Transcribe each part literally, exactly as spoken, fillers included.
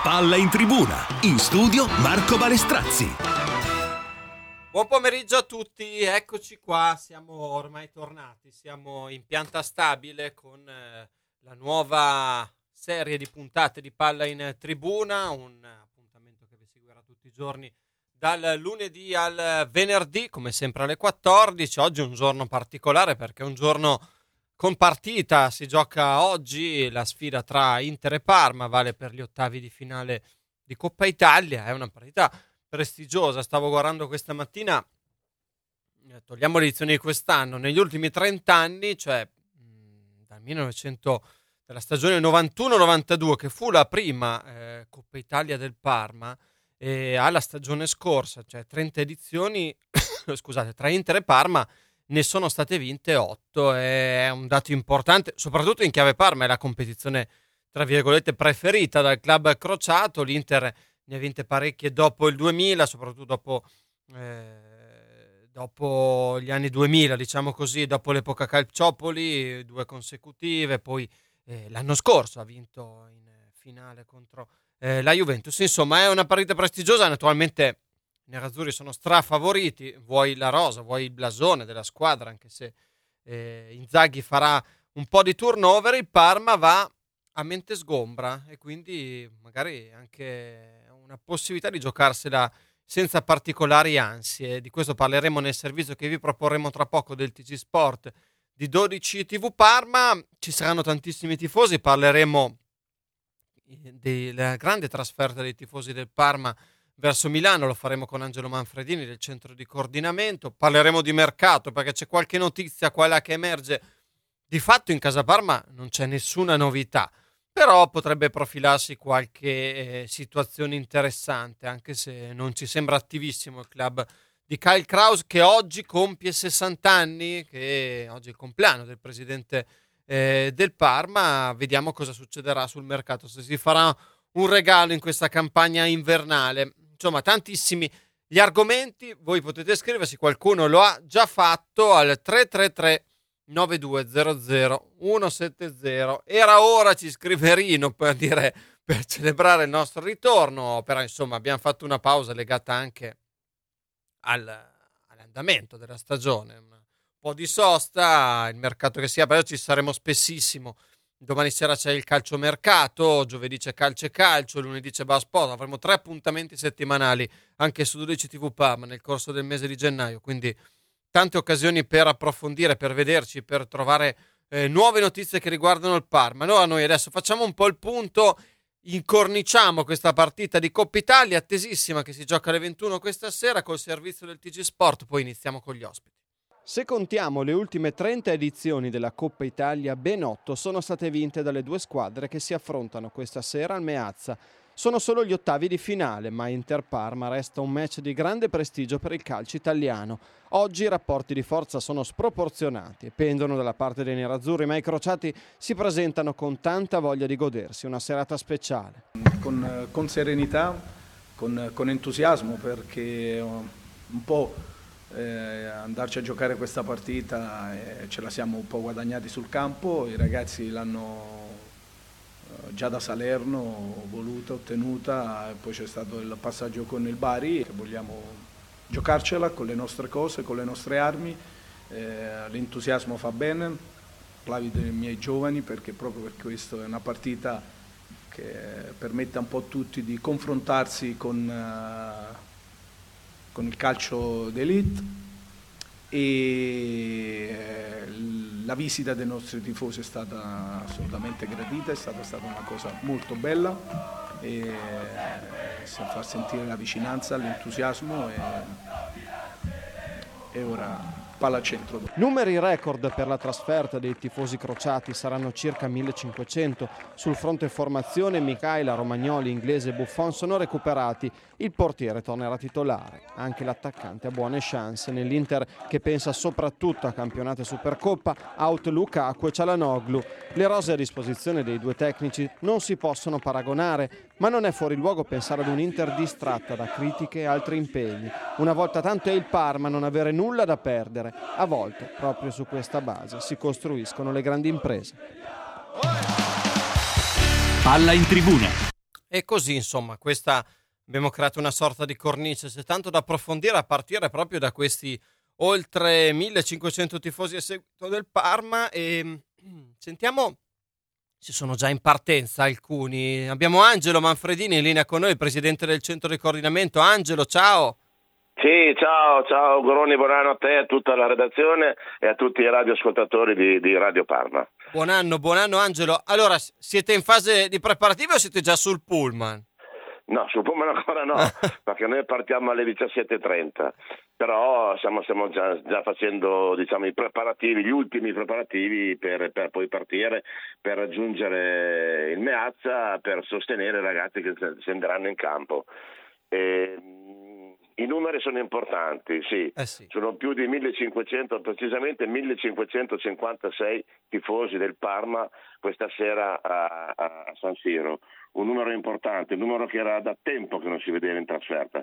Palla in tribuna, in studio Marco Balestrazzi. Buon pomeriggio a tutti, eccoci qua, siamo ormai tornati, siamo in pianta stabile con eh, la nuova serie di puntate di Palla in tribuna, un appuntamento che vi seguirà tutti i giorni dal lunedì al venerdì, come sempre alle quattordici. Oggi è un giorno particolare perché è un giorno con partita, si gioca oggi la sfida tra Inter e Parma, vale per gli ottavi di finale di Coppa Italia, è una partita prestigiosa. Stavo guardando questa mattina, togliamo le edizioni di quest'anno, negli ultimi trenta anni, cioè mh, dal millenovecento, della stagione novantuno novantadue, che fu la prima eh, Coppa Italia del Parma, e alla stagione scorsa, cioè trenta edizioni, scusate, tra Inter e Parma ne sono state vinte otto. È un dato importante, soprattutto in chiave Parma, è la competizione tra virgolette preferita dal club crociato. L'Inter ne ha vinte parecchie dopo il duemila, soprattutto dopo, eh, dopo gli anni duemila, diciamo così, dopo l'epoca Calciopoli, due consecutive, poi eh, l'anno scorso ha vinto in finale contro eh, la Juventus. Insomma, è una partita prestigiosa. Naturalmente i nerazzurri sono strafavoriti, vuoi la rosa, vuoi il blasone della squadra, anche se eh, Inzaghi farà un po' di turnover. Il Parma va a mente sgombra e quindi magari anche una possibilità di giocarsela senza particolari ansie. Di questo parleremo nel servizio che vi proporremo tra poco del T G Sport di dodici T V Parma. Ci saranno tantissimi tifosi, parleremo della grande trasferta dei tifosi del Parma verso Milano, lo faremo con Angelo Manfredini del centro di coordinamento. Parleremo di mercato perché c'è qualche notizia qua e là che emerge. Di fatto in casa Parma non c'è nessuna novità, però potrebbe profilarsi qualche eh, situazione interessante, anche se non ci sembra attivissimo il club di Kyle Kraus, che oggi compie sessanta anni, che oggi è il compleanno del presidente eh, del Parma. Vediamo cosa succederà sul mercato, se si farà un regalo in questa campagna invernale. Insomma, tantissimi gli argomenti. Voi potete scriversi, qualcuno lo ha già fatto, al tre tre tre nove due zero zero uno sette zero. Era ora, ci scrive Rino, per dire, per celebrare il nostro ritorno, però insomma abbiamo fatto una pausa legata anche al, all'andamento della stagione, un po' di sosta, il mercato che si apre. Ci saremo spessissimo. Domani sera c'è il calciomercato, giovedì c'è calcio e calcio, lunedì c'è Basport. Avremo tre appuntamenti settimanali anche su dodici T V Parma nel corso del mese di gennaio, quindi tante occasioni per approfondire, per vederci, per trovare eh, nuove notizie che riguardano il Parma. Allora noi adesso facciamo un po' il punto, incorniciamo questa partita di Coppa Italia attesissima che si gioca alle ventuno questa sera col servizio del T G Sport, poi iniziamo con gli ospiti. Se contiamo le ultime trenta edizioni della Coppa Italia, ben otto sono state vinte dalle due squadre che si affrontano questa sera al Meazza. Sono solo gli ottavi di finale, ma Inter-Parma resta un match di grande prestigio per il calcio italiano. Oggi i rapporti di forza sono sproporzionati e pendono dalla parte dei nerazzurri, ma i crociati si presentano con tanta voglia di godersi una serata speciale. Con, con serenità, con, con entusiasmo, perché un po' Eh, andarci a giocare questa partita eh, ce la siamo un po' guadagnati sul campo. I ragazzi l'hanno eh, già da Salerno voluta, ottenuta, e poi c'è stato il passaggio con il Bari, che vogliamo giocarcela con le nostre cose, con le nostre armi. Eh, l'entusiasmo fa bene, applaudo dei miei giovani, perché proprio per questo è una partita che permette un po' a tutti di confrontarsi con eh, con il calcio d'élite, e la visita dei nostri tifosi è stata assolutamente gradita, è stata, stata una cosa molto bella, e far sentire la vicinanza, l'entusiasmo, e, e ora palla al centro. Numeri record per la trasferta dei tifosi crociati, saranno circa millecinquecento. Sul fronte formazione Michaela, Romagnoli, Inglese e Buffon sono recuperati. Il portiere tornerà titolare. Anche l'attaccante ha buone chance. Nell'Inter, che pensa soprattutto a campionato e Supercoppa, out Lukaku e Çalhanoğlu. Le rose a disposizione dei due tecnici non si possono paragonare, ma non è fuori luogo pensare ad un'Inter distratta da critiche e altri impegni. Una volta tanto è il Parma non avere nulla da perdere. A volte, proprio su questa base, si costruiscono le grandi imprese. Palla in tribuna. E così, insomma, questa abbiamo creato una sorta di cornice, c'è tanto da approfondire a partire proprio da questi oltre millecinquecento tifosi a seguito del Parma. E sentiamo, ci sono già in partenza alcuni. Abbiamo Angelo Manfredini in linea con noi, il presidente del centro di coordinamento. Angelo, ciao. Sì, ciao, ciao Goroni, buon anno a te, a tutta la redazione e a tutti i radioascoltatori di, di Radio Parma. Buon anno, buon anno Angelo. Allora, siete in fase di preparativa o siete già sul pullman? No, sul pullman ancora no, perché noi partiamo alle diciassette e trenta, però stiamo, stiamo già, già facendo, diciamo, i preparativi, gli ultimi preparativi per, per poi partire, per raggiungere il Meazza, per sostenere i ragazzi che scenderanno in campo. E, i numeri sono importanti, sì. Eh sì, sono più di millecinquecento, precisamente millecinquecentocinquantasei tifosi del Parma questa sera a, a San Siro, un numero importante, un numero che era da tempo che non si vedeva in trasferta,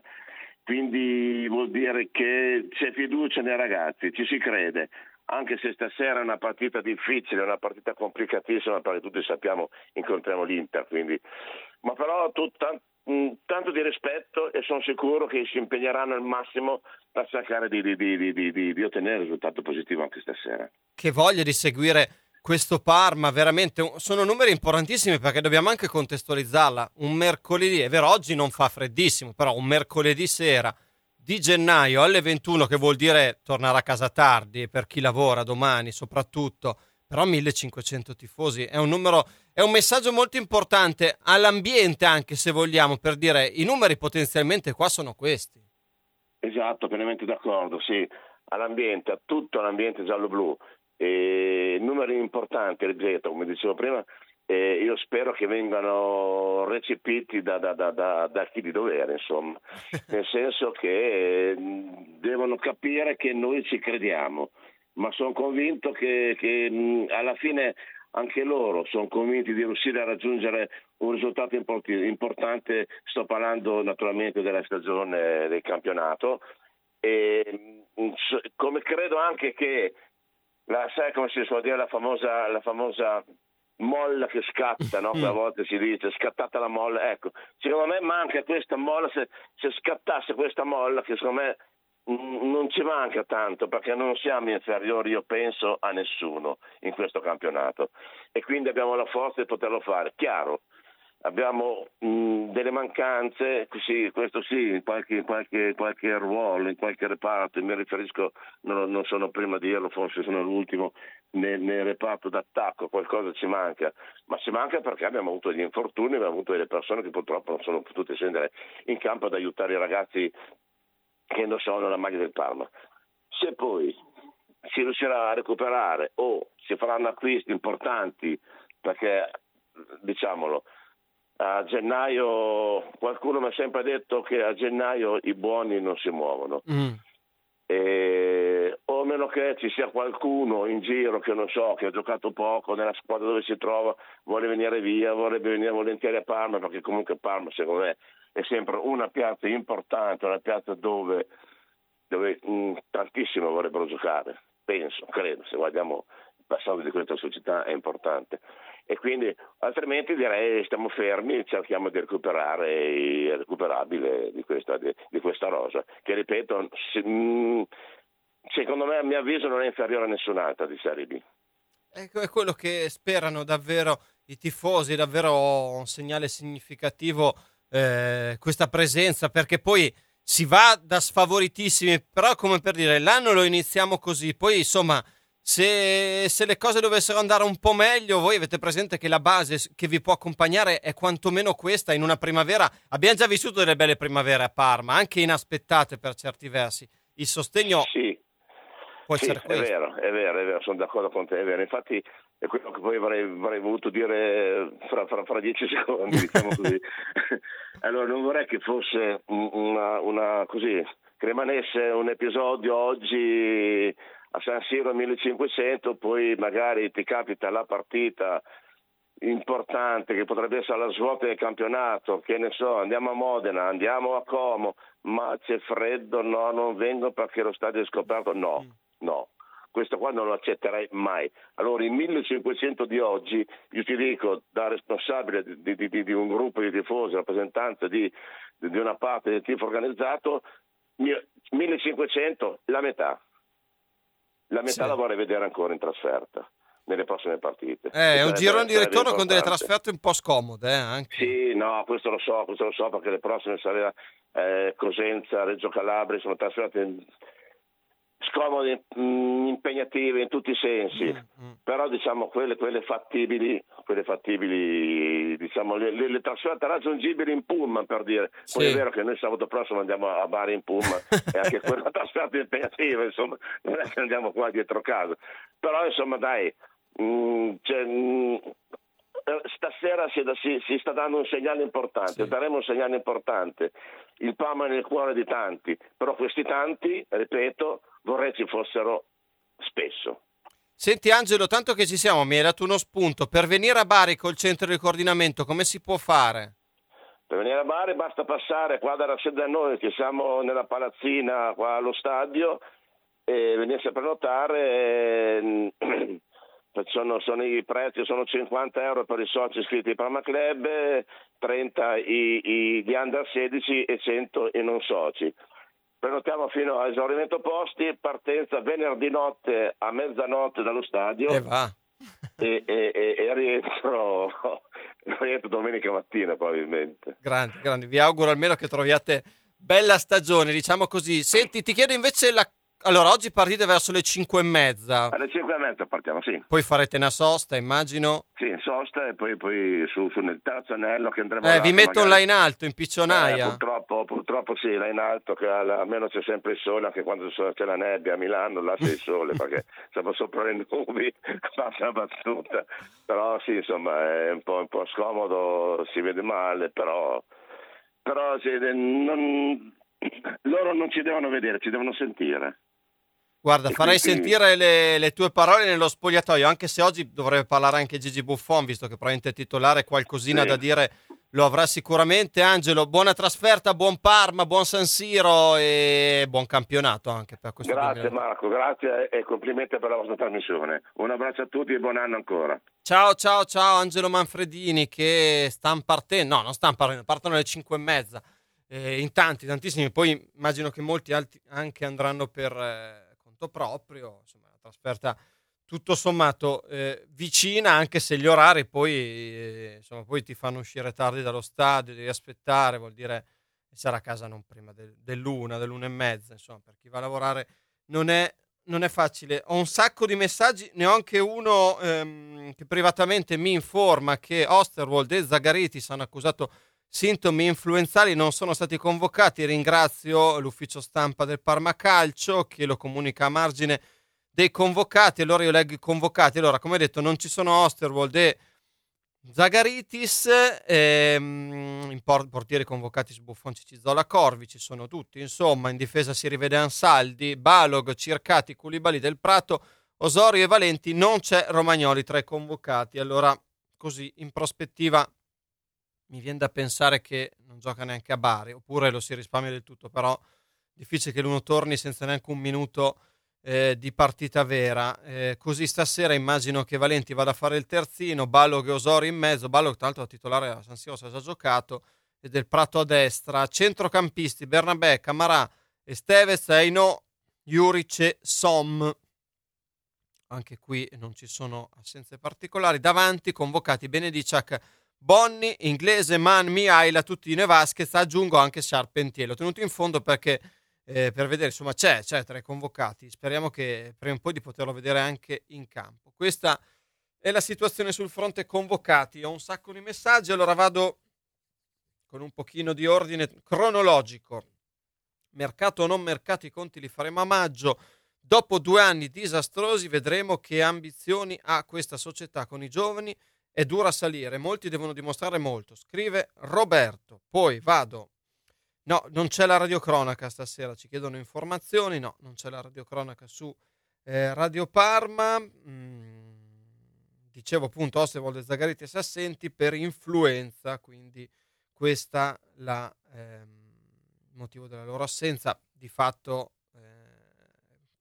quindi vuol dire che c'è fiducia nei ragazzi, ci si crede, anche se stasera è una partita difficile, una partita complicatissima, perché tutti sappiamo incontriamo l'Inter, quindi, ma però tutta tanto di rispetto e sono sicuro che si impegneranno al massimo per cercare di, di, di, di, di, di ottenere un risultato positivo anche stasera. Che voglia di seguire questo Parma, veramente sono numeri importantissimi, perché dobbiamo anche contestualizzarla. Un mercoledì, è vero, oggi non fa freddissimo, però un mercoledì sera di gennaio alle ventuno, che vuol dire tornare a casa tardi per chi lavora domani soprattutto, però millecinquecento tifosi è un numero, è un messaggio molto importante all'ambiente, anche se vogliamo, per dire i numeri potenzialmente qua sono questi. Esatto, pienamente d'accordo, sì, all'ambiente, a tutto l'ambiente giallo-blu, e numeri importanti, ripeto, come dicevo prima, e io spero che vengano recepiti da, da, da, da, da chi di dovere, insomma, nel senso che devono capire che noi ci crediamo, ma sono convinto che, che mh, alla fine anche loro sono convinti di riuscire a raggiungere un risultato import- importante. Sto parlando naturalmente della stagione del campionato, e mh, come credo anche che la, sai come si suol dire, la famosa, la famosa molla che scatta, no? A volte si dice scattata la molla, ecco, secondo me manca questa molla. Se, se scattasse questa molla, che secondo me non ci manca tanto, perché non siamo inferiori, io penso, a nessuno in questo campionato, e quindi abbiamo la forza di poterlo fare. Chiaro, abbiamo mh, delle mancanze, sì, questo sì, in qualche, in qualche, qualche ruolo, in qualche reparto, mi riferisco, non, non sono prima di dirlo, forse sono l'ultimo, nel, nel reparto d'attacco qualcosa ci manca, ma ci manca perché abbiamo avuto degli infortuni, abbiamo avuto delle persone che purtroppo non sono potute scendere in campo ad aiutare i ragazzi che non sono la maglia del Parma. Se poi si riuscirà a recuperare o si faranno acquisti importanti, perché diciamolo, a gennaio qualcuno mi ha sempre detto che a gennaio i buoni non si muovono, mm. e, o meno che ci sia qualcuno in giro che non so, che ha giocato poco nella squadra dove si trova, vuole venire via, vorrebbe venire volentieri a Parma, perché comunque Parma secondo me è sempre una piazza importante, una piazza dove, dove mh, tantissimo vorrebbero giocare, penso, credo, se guardiamo il passato di questa società è importante, e quindi altrimenti direi stiamo fermi, cerchiamo di recuperare il recuperabile di questa, di, di questa rosa, che ripeto, se, mh, secondo me, a mio avviso, non è inferiore a nessun'altra di Serie B. Ecco, è quello che sperano davvero i tifosi, davvero un segnale significativo Eh, questa presenza, perché poi si va da sfavoritissimi, però come per dire l'anno lo iniziamo così, poi insomma se, se le cose dovessero andare un po' meglio, voi avete presente che la base che vi può accompagnare è quantomeno questa. In una primavera abbiamo già vissuto delle belle primavere a Parma, anche inaspettate per certi versi, il sostegno sì, può sì, essere questo. È vero, è vero, è vero, sono d'accordo con te, è vero, infatti è quello che poi avrei, avrei voluto dire fra, fra, fra dieci secondi, diciamo così. Allora, non vorrei che fosse una, una così, che rimanesse un episodio oggi a San Siro millecinquecento, poi magari ti capita la partita importante che potrebbe essere la svolta del campionato, che ne so, andiamo a Modena, andiamo a Como, ma c'è freddo, no, non vengo perché lo stadio è scoperto, no, no. questo qua non lo accetterei mai. Allora i millecinquecento di oggi, io ti dico, da responsabile di, di, di, di un gruppo di tifosi, rappresentante di, di una parte del tifo organizzato, millecinquecento, la metà. La metà sì. La vorrei vedere ancora in trasferta nelle prossime partite. Eh, è un girone di ritorno con delle trasferte un po' scomode, eh, anche. Sì, no, questo lo so, questo lo so perché le prossime saranno eh, Cosenza, Reggio Calabria, sono trasferte scomode, mh, impegnative in tutti i sensi, mm, mm. però diciamo quelle, quelle fattibili, quelle fattibili, diciamo le, le, le trasferte raggiungibili in pullman, per dire. Sì. Poi è vero che noi sabato prossimo andiamo a Bari in pullman e anche quella trasferta impegnativa, insomma, non è che andiamo qua dietro casa, però insomma dai, mh, cioè, mh, stasera si, si, si sta dando un segnale importante, sì. Daremo un segnale importante. Il Parma è nel cuore di tanti, però questi tanti, ripeto, vorrei ci fossero spesso. Senti Angelo, tanto che ci siamo, mi hai dato uno spunto. Per venire a Bari col centro di coordinamento, come si può fare? Per venire a Bari basta passare qua dalla sede a noi, che siamo nella palazzina qua allo stadio, e venirsi a prenotare. E... Sono, sono i prezzi, sono cinquanta euro per i soci iscritti al Parma Club, trenta i, i di under sedici e cento i non soci. Prenotiamo fino a esaurimento posti, partenza venerdì notte a mezzanotte dallo stadio e va. e, e, e, e rientro, rientro domenica mattina probabilmente. Grandi, grandi, vi auguro almeno che troviate bella stagione, diciamo così. Senti, ti chiedo invece la... Allora, oggi partite verso le cinque e mezza. Alle cinque e mezza partiamo, sì. Poi farete una sosta, immagino. Sì, sosta e poi, poi su, su nel terzo anello che andremo Eh, là, vi mettono magari... là in alto, in piccionaia. Eh, purtroppo, purtroppo sì, là in alto, che almeno c'è sempre il sole, anche quando c'è la nebbia a Milano, là c'è il sole, perché siamo sopra le nubi, passa la battuta. Però sì, insomma, è un po', un po' scomodo, si vede male, però, però sì, non, loro non ci devono vedere, ci devono sentire. Guarda, farei sentire le, le tue parole nello spogliatoio, anche se oggi dovrebbe parlare anche Gigi Buffon, visto che probabilmente è titolare, qualcosina sì. Da dire lo avrà sicuramente. Angelo, buona trasferta, buon Parma, buon San Siro e buon campionato anche per questo. Grazie duemila. Marco, grazie e complimenti per la vostra trasmissione. Un abbraccio a tutti e buon anno ancora. Ciao, ciao, ciao Angelo Manfredini che stanno partendo, no, non stanno partendo, partono alle cinque e mezza, eh, in tanti, tantissimi, poi immagino che molti altri anche andranno per... Eh, proprio, insomma, una trasferta tutto sommato eh, vicina, anche se gli orari poi eh, insomma poi ti fanno uscire tardi dallo stadio, devi aspettare, vuol dire essere a casa non prima del, dell'una, dell'una e mezza, insomma, per chi va a lavorare non è, non è facile. Ho un sacco di messaggi, ne ho anche uno ehm, che privatamente mi informa che Osterwold e Zagaritis hanno accusato sintomi influenzali, non sono stati convocati. Ringrazio l'ufficio stampa del Parma Calcio che lo comunica a margine dei convocati. Allora io leggo i convocati. Allora, come detto, non ci sono Osterwold e Zagaritis, ehm, in por- portieri convocati su Buffon, Cicizzola, Corvi, ci sono tutti. Insomma, in difesa si rivede Ansaldi, Balog, Circati, Koulibaly, Del Prato, Osorio e Valenti. Non c'è Romagnoli tra i convocati. Allora, così in prospettiva mi viene da pensare che non gioca neanche a Bari, oppure lo si risparmia del tutto, però difficile che l'uno torni senza neanche un minuto eh, di partita vera. Eh, così stasera immagino che Valenti vada a fare il terzino, Balog e Osorio in mezzo, Balog tra l'altro titolare a San Siro si è già giocato, e Del Prato a destra, centrocampisti Bernabé, Camarà, Esteves, Eino, Juric e Som. Anche qui non ci sono assenze particolari. Davanti convocati Benediciak, Bonni, Inglese, Man, Mihaila, Tutino e Vasquez, aggiungo anche Charpentier. L'ho tenuto in fondo perché eh, per vedere, insomma, c'è, c'è tra i convocati. Speriamo che prima o poi di poterlo vedere anche in campo. Questa è la situazione sul fronte convocati. Ho un sacco di messaggi, allora vado con un pochino di ordine cronologico. Mercato o non mercato, i conti li faremo a maggio. Dopo due anni disastrosi vedremo che ambizioni ha questa società con i giovani. È dura salire, molti devono dimostrare molto, scrive Roberto. Poi vado, no, non c'è la radiocronaca stasera, ci chiedono informazioni, no, non c'è la radiocronaca su eh, Radio Parma. Mm, dicevo appunto Osterwold e Zagaritis assenti per influenza, quindi questa la ehm, motivo della loro assenza. Di fatto eh,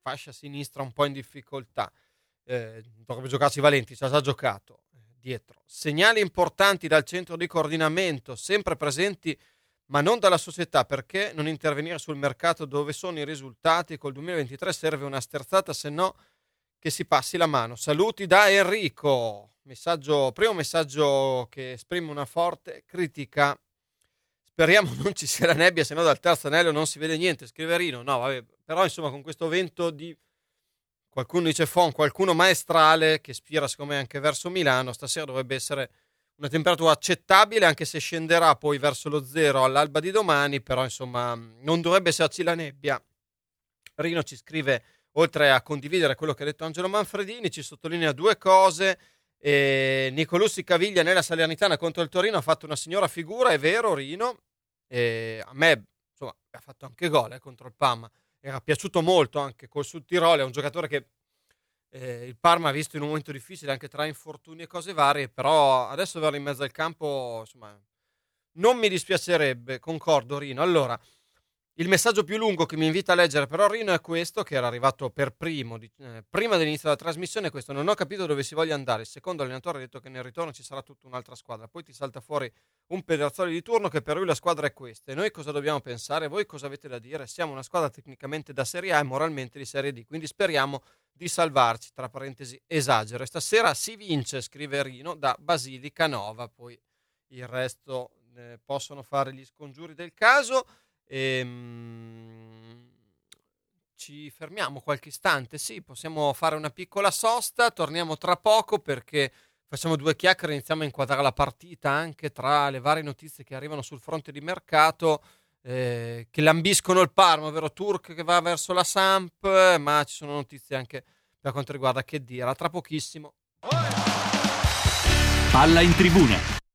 fascia sinistra un po' in difficoltà, eh, dovrebbe giocarci Valenti, ci ha già giocato eh, dietro. Segnali importanti dal centro di coordinamento, sempre presenti ma non dalla società. Perché non intervenire sul mercato dove sono i risultati? Col duemilaventitré serve una sterzata, se no che si passi la mano. Saluti da Enrico. Messaggio, primo messaggio che esprime una forte critica. Speriamo non ci sia la nebbia, se no dal terzo anello non si vede niente. Scrive Rino. No, vabbè, però insomma con questo vento di, qualcuno dice Fon, qualcuno maestrale che spira secondo me anche verso Milano, stasera dovrebbe essere una temperatura accettabile, anche se scenderà poi verso lo zero all'alba di domani, però insomma non dovrebbe esserci la nebbia. Rino ci scrive, oltre a condividere quello che ha detto Angelo Manfredini, ci sottolinea due cose. E Nicolussi Caviglia nella Salernitana contro il Torino ha fatto una signora figura, è vero Rino, e a me insomma ha fatto anche gol eh, contro il Parma, era piaciuto molto anche col Sud Tirolo, è un giocatore che Eh, il Parma ha visto in un momento difficile anche tra infortuni e cose varie, però adesso averlo in mezzo al campo insomma non mi dispiacerebbe, concordo Rino. Allora, il messaggio più lungo che mi invita a leggere però Rino è questo, che era arrivato per primo di, eh, prima dell'inizio della trasmissione, questo: non ho capito dove si voglia andare, il secondo allenatore ha detto che nel ritorno ci sarà tutta un'altra squadra, poi ti salta fuori un Pedrozzoli di turno che per lui la squadra è questa, e noi cosa dobbiamo pensare? Voi cosa avete da dire? Siamo una squadra tecnicamente da Serie A e moralmente di Serie D, quindi speriamo di salvarci, tra parentesi esagero. E stasera si vince, scrive Rino, da Basilica Nova, poi il resto eh, possono fare gli scongiuri del caso. Ehm, ci fermiamo qualche istante, sì, possiamo fare una piccola sosta, torniamo tra poco perché facciamo due chiacchiere, iniziamo a inquadrare la partita anche tra le varie notizie che arrivano sul fronte di mercato, eh, che lambiscono il Parma, ovvero Turk che va verso la Samp, ma ci sono notizie anche per quanto riguarda Khedira. A tra pochissimo. Palla in tribuna.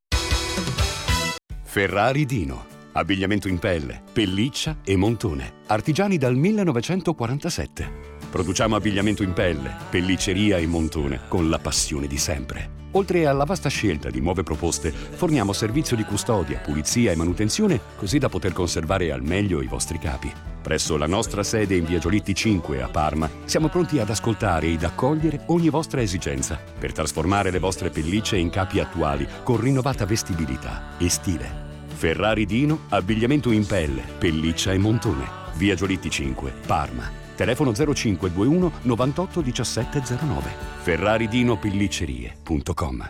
Ferrari Dino. Abbigliamento in pelle, pelliccia e montone. Artigiani dal millenovecentoquarantasette. Produciamo abbigliamento in pelle, pellicceria e montone con la passione di sempre. Oltre alla vasta scelta di nuove proposte, forniamo servizio di custodia, pulizia e manutenzione, così da poter conservare al meglio i vostri capi. Presso la nostra sede in via Giolitti cinque a Parma, siamo pronti ad ascoltare ed accogliere ogni vostra esigenza per trasformare le vostre pellicce in capi attuali con rinnovata vestibilità e stile. Ferrari Dino, abbigliamento in pelle, pelliccia e montone. Via Giolitti cinque, Parma. Telefono zero cinque due uno novantotto diciassette zero nove. ferraridino pelliccerie punto com.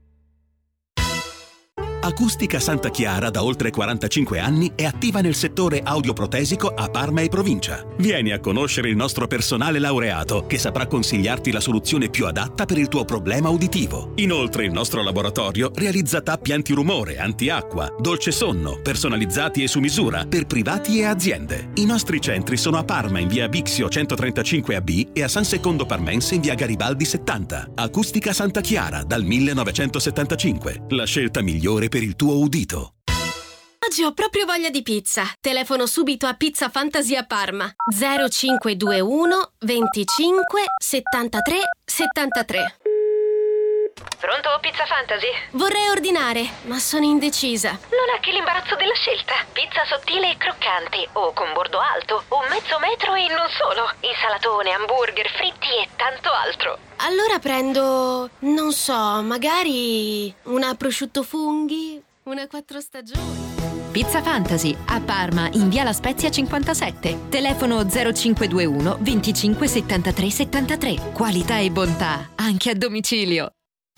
Acustica Santa Chiara da oltre quarantacinque anni è attiva nel settore audioprotesico a Parma e provincia. Vieni a conoscere il nostro personale laureato che saprà consigliarti la soluzione più adatta per il tuo problema uditivo. Inoltre il nostro laboratorio realizza tappi antirumore, antiacqua, dolce sonno, personalizzati e su misura per privati e aziende. I nostri centri sono a Parma in via Bixio centotrentacinque A B e a San Secondo Parmense in via Garibaldi settanta. Acustica Santa Chiara dal millenovecentosettantacinque. La scelta migliore per il tuo udito. Oggi ho proprio voglia di pizza. Telefono subito a Pizza Fantasy a Parma. zero cinque due uno venticinque settantatré settantatré. Pronto, Pizza Fantasy? Vorrei ordinare, ma sono indecisa. Non ha che l'imbarazzo della scelta. Pizza sottile e croccante, o con bordo alto, o mezzo metro e non solo. Insalatone, hamburger, fritti e tanto altro. Allora prendo, non so, magari una prosciutto funghi, una quattro stagioni. Pizza Fantasy a Parma in via La Spezia cinquantasette. Telefono zero cinque due uno venticinque settantatré settantatré. Qualità e bontà anche a domicilio.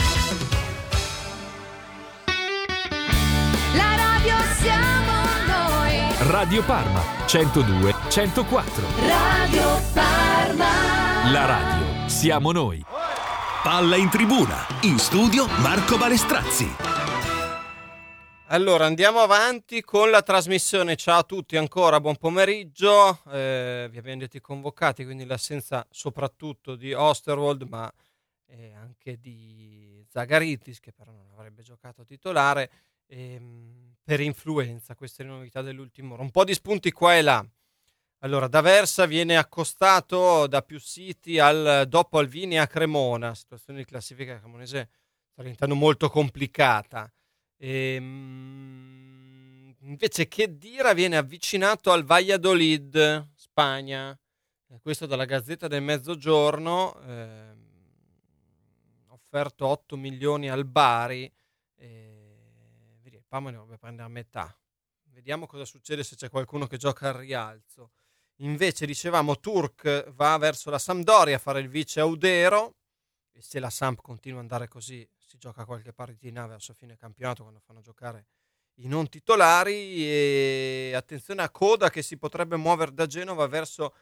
La radio siamo noi. Radio Parma centodue centoquattro. Radio Parma. La radio siamo noi. Palla in tribuna. In studio Marco Balestrazzi. Allora andiamo avanti con la trasmissione. Ciao a tutti ancora, buon pomeriggio. Eh, vi abbiamo detto i convocati, quindi l'assenza soprattutto di Osterwold, ma eh, anche di Zagaritis, che però non avrebbe giocato titolare ehm, per influenza. Queste le novità dell'ultimo ora. Un po' di spunti qua e là. Allora, D'Aversa viene accostato da più siti al dopo Alvini a Cremona, situazione di classifica cremonese sta diventando molto complicata. Ehm, invece Khedira viene avvicinato al Valladolid, Spagna. eh, questo dalla Gazzetta del Mezzogiorno, eh, offerto otto milioni al Bari, eh, vedi, il Parma ne dovrebbe prendere a metà. Vediamo cosa succede se c'è qualcuno che gioca al rialzo. Invece dicevamo Turk va verso la Sampdoria a fare il vice Audero, e se la Samp continua ad andare così si gioca qualche partitina verso fine campionato quando fanno giocare i non titolari. E attenzione a Coda che si potrebbe muovere da Genova verso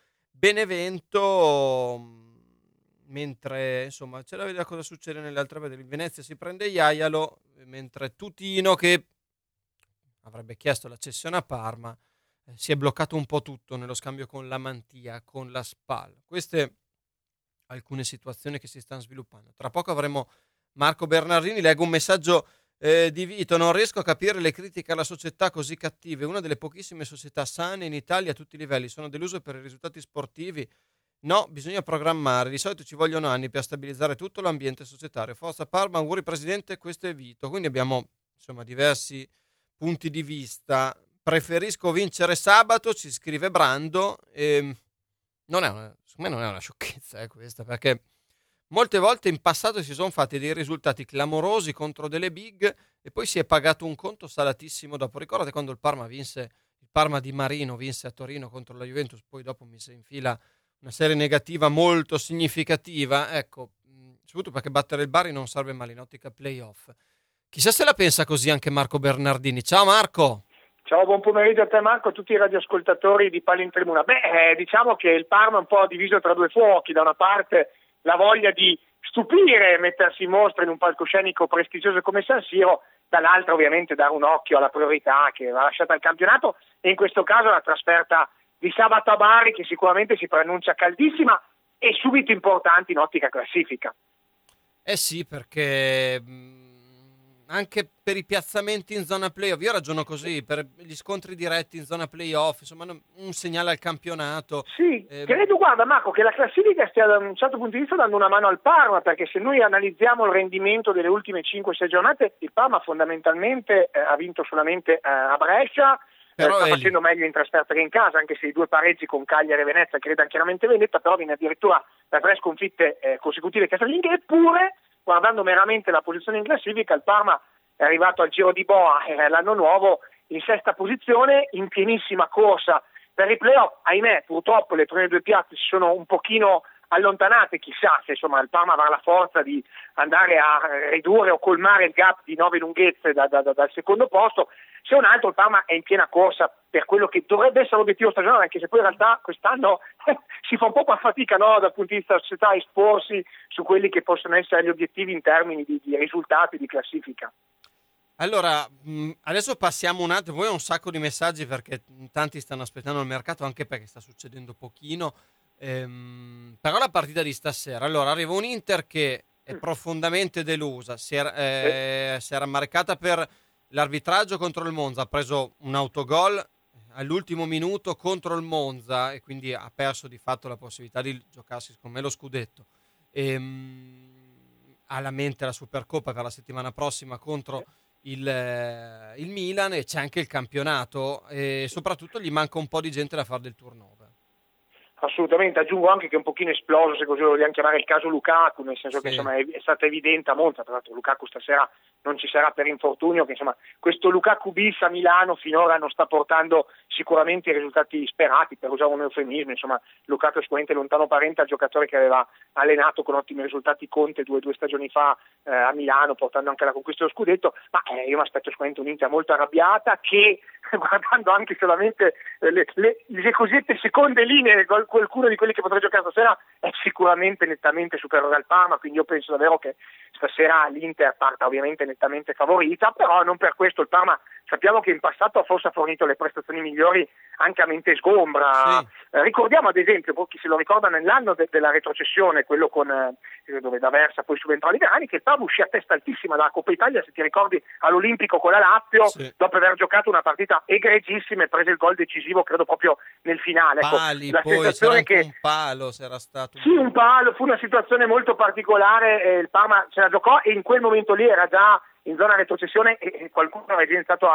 Benevento, mentre insomma c'è da vedere cosa succede nelle altre partite. Il Venezia si prende Iaialo, mentre Tutino, che avrebbe chiesto la cessione a Parma, eh, si è bloccato un po' tutto nello scambio con la Mantia, con la Spal. Queste alcune situazioni che si stanno sviluppando. Tra poco avremo Marco Bernardini. Leggo un messaggio eh, di Vito: non riesco a capire le critiche alla società così cattive, una delle pochissime società sane in Italia a tutti i livelli, sono deluso per i risultati sportivi. No, bisogna programmare, di solito ci vogliono anni per stabilizzare tutto l'ambiente societario. Forza Parma, auguri presidente, questo è Vito. Quindi abbiamo insomma diversi punti di vista. Preferisco vincere sabato, ci scrive Brando. E non è una, secondo me non è una sciocchezza eh, questa, perché molte volte in passato si sono fatti dei risultati clamorosi contro delle big e poi si è pagato un conto salatissimo dopo. Ricordate quando il Parma vinse, il Parma di Marino vinse a Torino contro la Juventus, poi dopo mise in fila una serie negativa molto significativa, ecco, soprattutto perché battere il Bari non serve mai in ottica playoff. Chissà se la pensa così anche Marco Bernardini. Ciao Marco! Ciao, buon pomeriggio a te Marco, a tutti i radioascoltatori di Palla in Tribuna. Beh, eh, diciamo che il Parma è un po' diviso tra due fuochi. Da una parte la voglia di stupire e mettersi in mostra in un palcoscenico prestigioso come San Siro, dall'altra ovviamente dare un occhio alla priorità che va lasciata al campionato, e in questo caso la trasferta di sabato a Bari, che sicuramente si preannuncia caldissima e subito importante in ottica classifica. Eh sì, perché anche per i piazzamenti in zona playoff, io ragiono così, per gli scontri diretti in zona playoff, insomma un segnale al campionato. Sì, eh, credo, guarda Marco, che la classifica stia da un certo punto di vista dando una mano al Parma, perché se noi analizziamo il rendimento delle ultime cinque sei giornate, il Parma fondamentalmente eh, ha vinto solamente eh, a Brescia, però sta facendo meglio in trasferta che in casa, anche se i due pareggi con Cagliari e Venezia credano chiaramente vendetta, però viene addirittura da tre sconfitte eh, consecutive casalinghe. Eppure, guardando meramente la posizione in classifica, il Parma è arrivato al Giro di Boa eh, l'anno nuovo in sesta posizione, in pienissima corsa per i playoff. Ahimè, purtroppo le prime due piazze si sono un pochino allontanate, chissà se insomma il Parma avrà la forza di andare a ridurre o colmare il gap di nove lunghezze da, da, da, dal secondo posto. Se un altro, il Parma è in piena corsa per quello che dovrebbe essere l'obiettivo stagionale, anche se poi in realtà quest'anno eh, si fa un po' per fatica, no, dal punto di vista della società, a esporsi su quelli che possono essere gli obiettivi in termini di, di risultati, di classifica. Allora, mh, adesso passiamo un attimo, voi ho un sacco di messaggi perché tanti stanno aspettando il mercato, anche perché sta succedendo pochino, ehm, però la partita di stasera, allora arriva un Inter che è profondamente delusa, si era, eh, si era marcata per l'arbitraggio contro il Monza, ha preso un autogol all'ultimo minuto contro il Monza e quindi ha perso di fatto la possibilità di giocarsi secondo me lo scudetto. Ehm, ha la mente la Supercoppa per la settimana prossima contro il, eh, il Milan, e c'è anche il campionato e soprattutto gli manca un po' di gente da fare del turnover. Assolutamente, aggiungo anche che è un pochino esploso, se così lo vogliamo chiamare, il caso Lukaku, nel senso sì. che insomma è, è stata evidente a Monza, tra l'altro Lukaku stasera non ci sarà per infortunio, che insomma questo Lukaku bis a Milano finora non sta portando sicuramente i risultati sperati, per usare un eufemismo. Insomma Lukaku è sicuramente lontano parente al giocatore che aveva allenato con ottimi risultati Conte due, due stagioni fa eh, a Milano, portando anche alla conquista dello scudetto, ma eh, io mi aspetto sicuramente un'Inter molto arrabbiata che, guardando anche solamente eh, le, le, le cosiddette seconde linee, qualcuno di quelli che potrà giocare stasera è sicuramente nettamente superiore al Parma, quindi io penso davvero che stasera l'Inter parta ovviamente nettamente favorita, però non per questo il Parma sappiamo che in passato forse ha fornito le prestazioni migliori anche a mente sgombra. Sì. Eh, ricordiamo ad esempio, chi se lo ricorda, nell'anno de- della retrocessione, quello con eh, dove D'Aversa poi subentrò Liverani, che il Parma uscì a testa altissima dalla Coppa Italia, se ti ricordi, all'Olimpico con la Lazio, sì. dopo aver giocato una partita egregissima e prese il gol decisivo credo proprio nel finale. Pali, ecco, la poi sensazione che un palo se era stato un... Sì, un palo, fu una situazione molto particolare, eh, il Parma se la giocò e in quel momento lì era già in zona retrocessione e qualcuno aveva già iniziato a,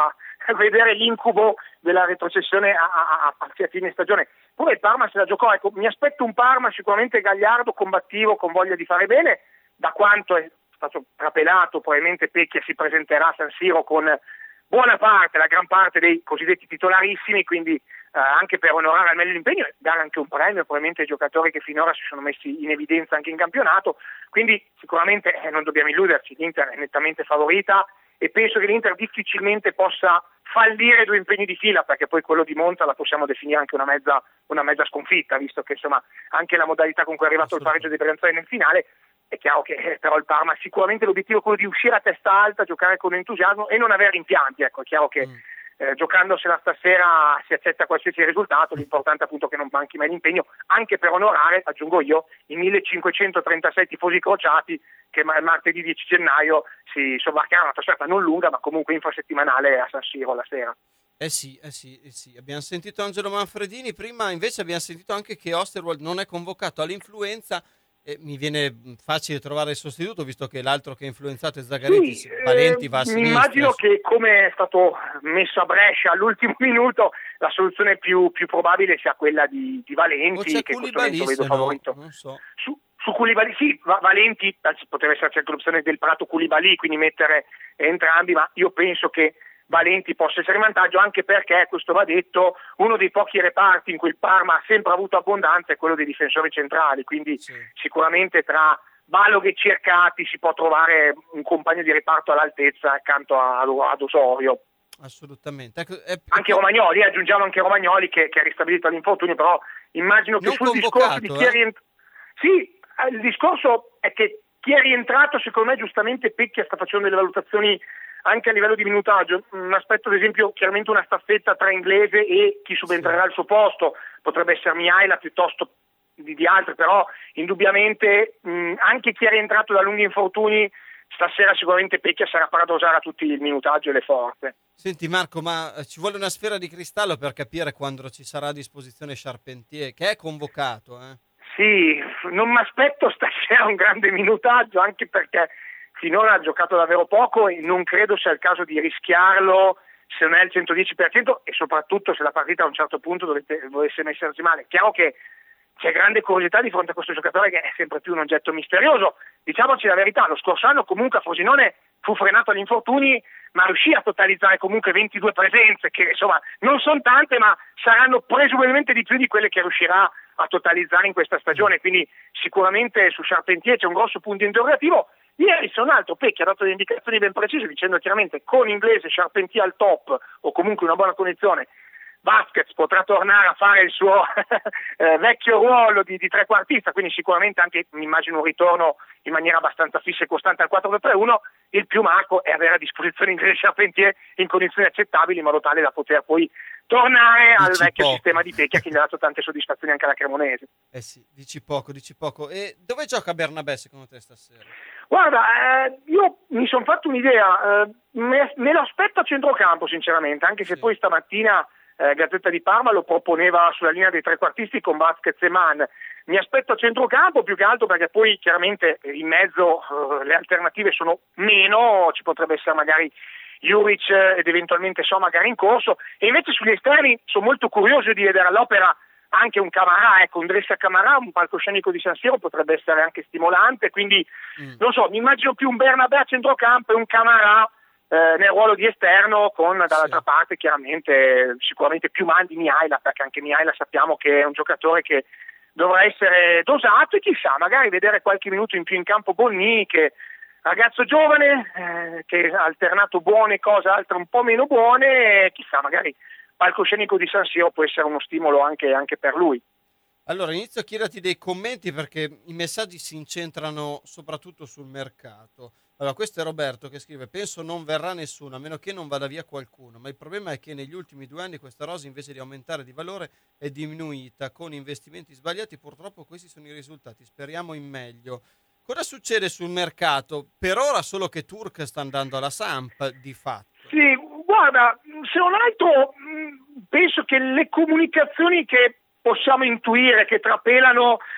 vedere l'incubo della retrocessione a, a, a, a fine stagione. Pure il Parma se la giocò, ecco, mi aspetto un Parma sicuramente gagliardo, combattivo, con voglia di fare bene, da quanto è stato trapelato, probabilmente Pecchia si presenterà a San Siro con buona parte, la gran parte dei cosiddetti titolarissimi, quindi eh, anche per onorare al meglio l'impegno e dare anche un premio probabilmente ai giocatori che finora si sono messi in evidenza anche in campionato, quindi sicuramente eh, non dobbiamo illuderci, l'Inter è nettamente favorita e penso che l'Inter difficilmente possa fallire due impegni di fila, perché poi quello di Monza la possiamo definire anche una mezza, una mezza sconfitta, visto che insomma anche la modalità con cui è arrivato il pareggio di Brianzoni nel finale. È chiaro che eh, però il Parma sicuramente l'obiettivo è quello di uscire a testa alta, giocare con entusiasmo e non avere rimpianti, ecco, è chiaro che mm. eh, giocandosela stasera si accetta qualsiasi risultato, l'importante è appunto che non manchi mai l'impegno, anche per onorare, aggiungo io, i millecinquecentotrentasei tifosi crociati che ma- martedì dieci gennaio si sobbarcheranno una trasferta non lunga ma comunque infrasettimanale a San Siro la sera. Eh sì, eh sì, eh sì, abbiamo sentito Angelo Manfredini, prima invece abbiamo sentito anche che Osterwald non è convocato all'influenza. Eh, mi viene facile trovare il sostituto, visto che l'altro che è influenzato è Zagaretti, sì, Valenti va a sinistra. Immagino che, come è stato messo a Brescia all'ultimo minuto, la soluzione più, più probabile sia quella di, di Valenti, che in questo momento vedo favorito. No, non so. Su, su Koulibaly, sì, Valenti, potrebbe essere anche l'opzione del Prato Koulibaly, quindi mettere entrambi, ma io penso che Valenti possa essere in vantaggio, anche perché, questo va detto, uno dei pochi reparti in cui il Parma ha sempre avuto abbondanza è quello dei difensori centrali, quindi sì, sicuramente tra Balogh e Cercati si può trovare un compagno di reparto all'altezza accanto a, ad Osorio. Assolutamente. Ecco, è... Anche Romagnoli, eh, aggiungiamo anche Romagnoli che, che è ristabilito all'infortunio, però immagino che non sul discorso di chi eh? è rientrato... Sì, il discorso è che chi è rientrato, secondo me giustamente Pecchia sta facendo delle valutazioni anche a livello di minutaggio, un aspetto ad esempio chiaramente una staffetta tra Inglese e chi subentrerà al suo posto, potrebbe essere Mihaila piuttosto di, di altri, però indubbiamente mh, anche chi è rientrato da lunghi infortuni stasera sicuramente Pecchia sarà pronto a usare a tutti il minutaggio e le forze. Senti Marco, ma ci vuole una sfera di cristallo per capire quando ci sarà a disposizione Charpentier, che è convocato, eh? Sì, non mi aspetto stasera un grande minutaggio, anche perché finora ha giocato davvero poco e non credo sia il caso di rischiarlo se non è il centodieci per cento e soprattutto se la partita a un certo punto dovete, dovesse messersi male. Chiaro che c'è grande curiosità di fronte a questo giocatore che è sempre più un oggetto misterioso. Diciamoci la verità, lo scorso anno comunque a Frosinone fu frenato agli infortuni, ma riuscì a totalizzare comunque ventidue presenze, che insomma non sono tante, ma saranno presumibilmente di più di quelle che riuscirà a totalizzare in questa stagione, quindi sicuramente su Charpentier c'è un grosso punto interrogativo. Ieri se un altro Pecchia ha dato delle indicazioni ben precise dicendo chiaramente con Inglese Charpentier al top o comunque una buona condizione Vasquez potrà tornare a fare il suo eh, vecchio ruolo di, di trequartista, quindi sicuramente anche mi immagino un ritorno in maniera abbastanza fissa e costante al quattro due tre uno. Il più Marco è avere a disposizione Inglese Charpentier in condizioni accettabili in modo tale da poter poi tornare dici al vecchio poco. Sistema di Pecchia che gli ha dato tante soddisfazioni anche alla Cremonese. Eh sì, dici poco, dici poco. E dove gioca Bernabé secondo te stasera? Guarda, eh, io mi sono fatto un'idea, eh, me, me lo aspetto a centrocampo sinceramente, anche se sì. Poi stamattina eh, Gazzetta di Parma lo proponeva sulla linea dei trequartisti con Vasquez e Mann. Mi aspetto a centrocampo più che altro perché poi chiaramente in mezzo eh, le alternative sono meno, ci potrebbe essere magari Juric ed eventualmente so magari in corso, e invece sugli esterni sono molto curioso di vedere all'opera anche un Camarà, ecco, un Dressa Camarà, un palcoscenico di San Siro potrebbe essere anche stimolante, quindi mm. non so, mi immagino più un Bernabé a centrocampo e un Camarà eh, nel ruolo di esterno con dall'altra sì. parte chiaramente sicuramente più man di Mihaila, perché anche Mihaila sappiamo che è un giocatore che dovrà essere dosato e chissà, magari vedere qualche minuto in più in campo Bonni, che ragazzo giovane, eh, che ha alternato buone cose, altre un po' meno buone, e chissà, magari palcoscenico di San Siro può essere uno stimolo anche, anche per lui. Allora, inizio a chiederti dei commenti perché i messaggi si incentrano soprattutto sul mercato. Allora, questo è Roberto che scrive: penso non verrà nessuno, a meno che non vada via qualcuno, ma il problema è che negli ultimi due anni questa rosa invece di aumentare di valore è diminuita con investimenti sbagliati, purtroppo questi sono i risultati, speriamo in meglio. Cosa succede sul mercato? Per ora solo che Turk sta andando alla Samp, di fatto. Sì, guarda, se non altro penso che le comunicazioni che possiamo intuire, che trapelano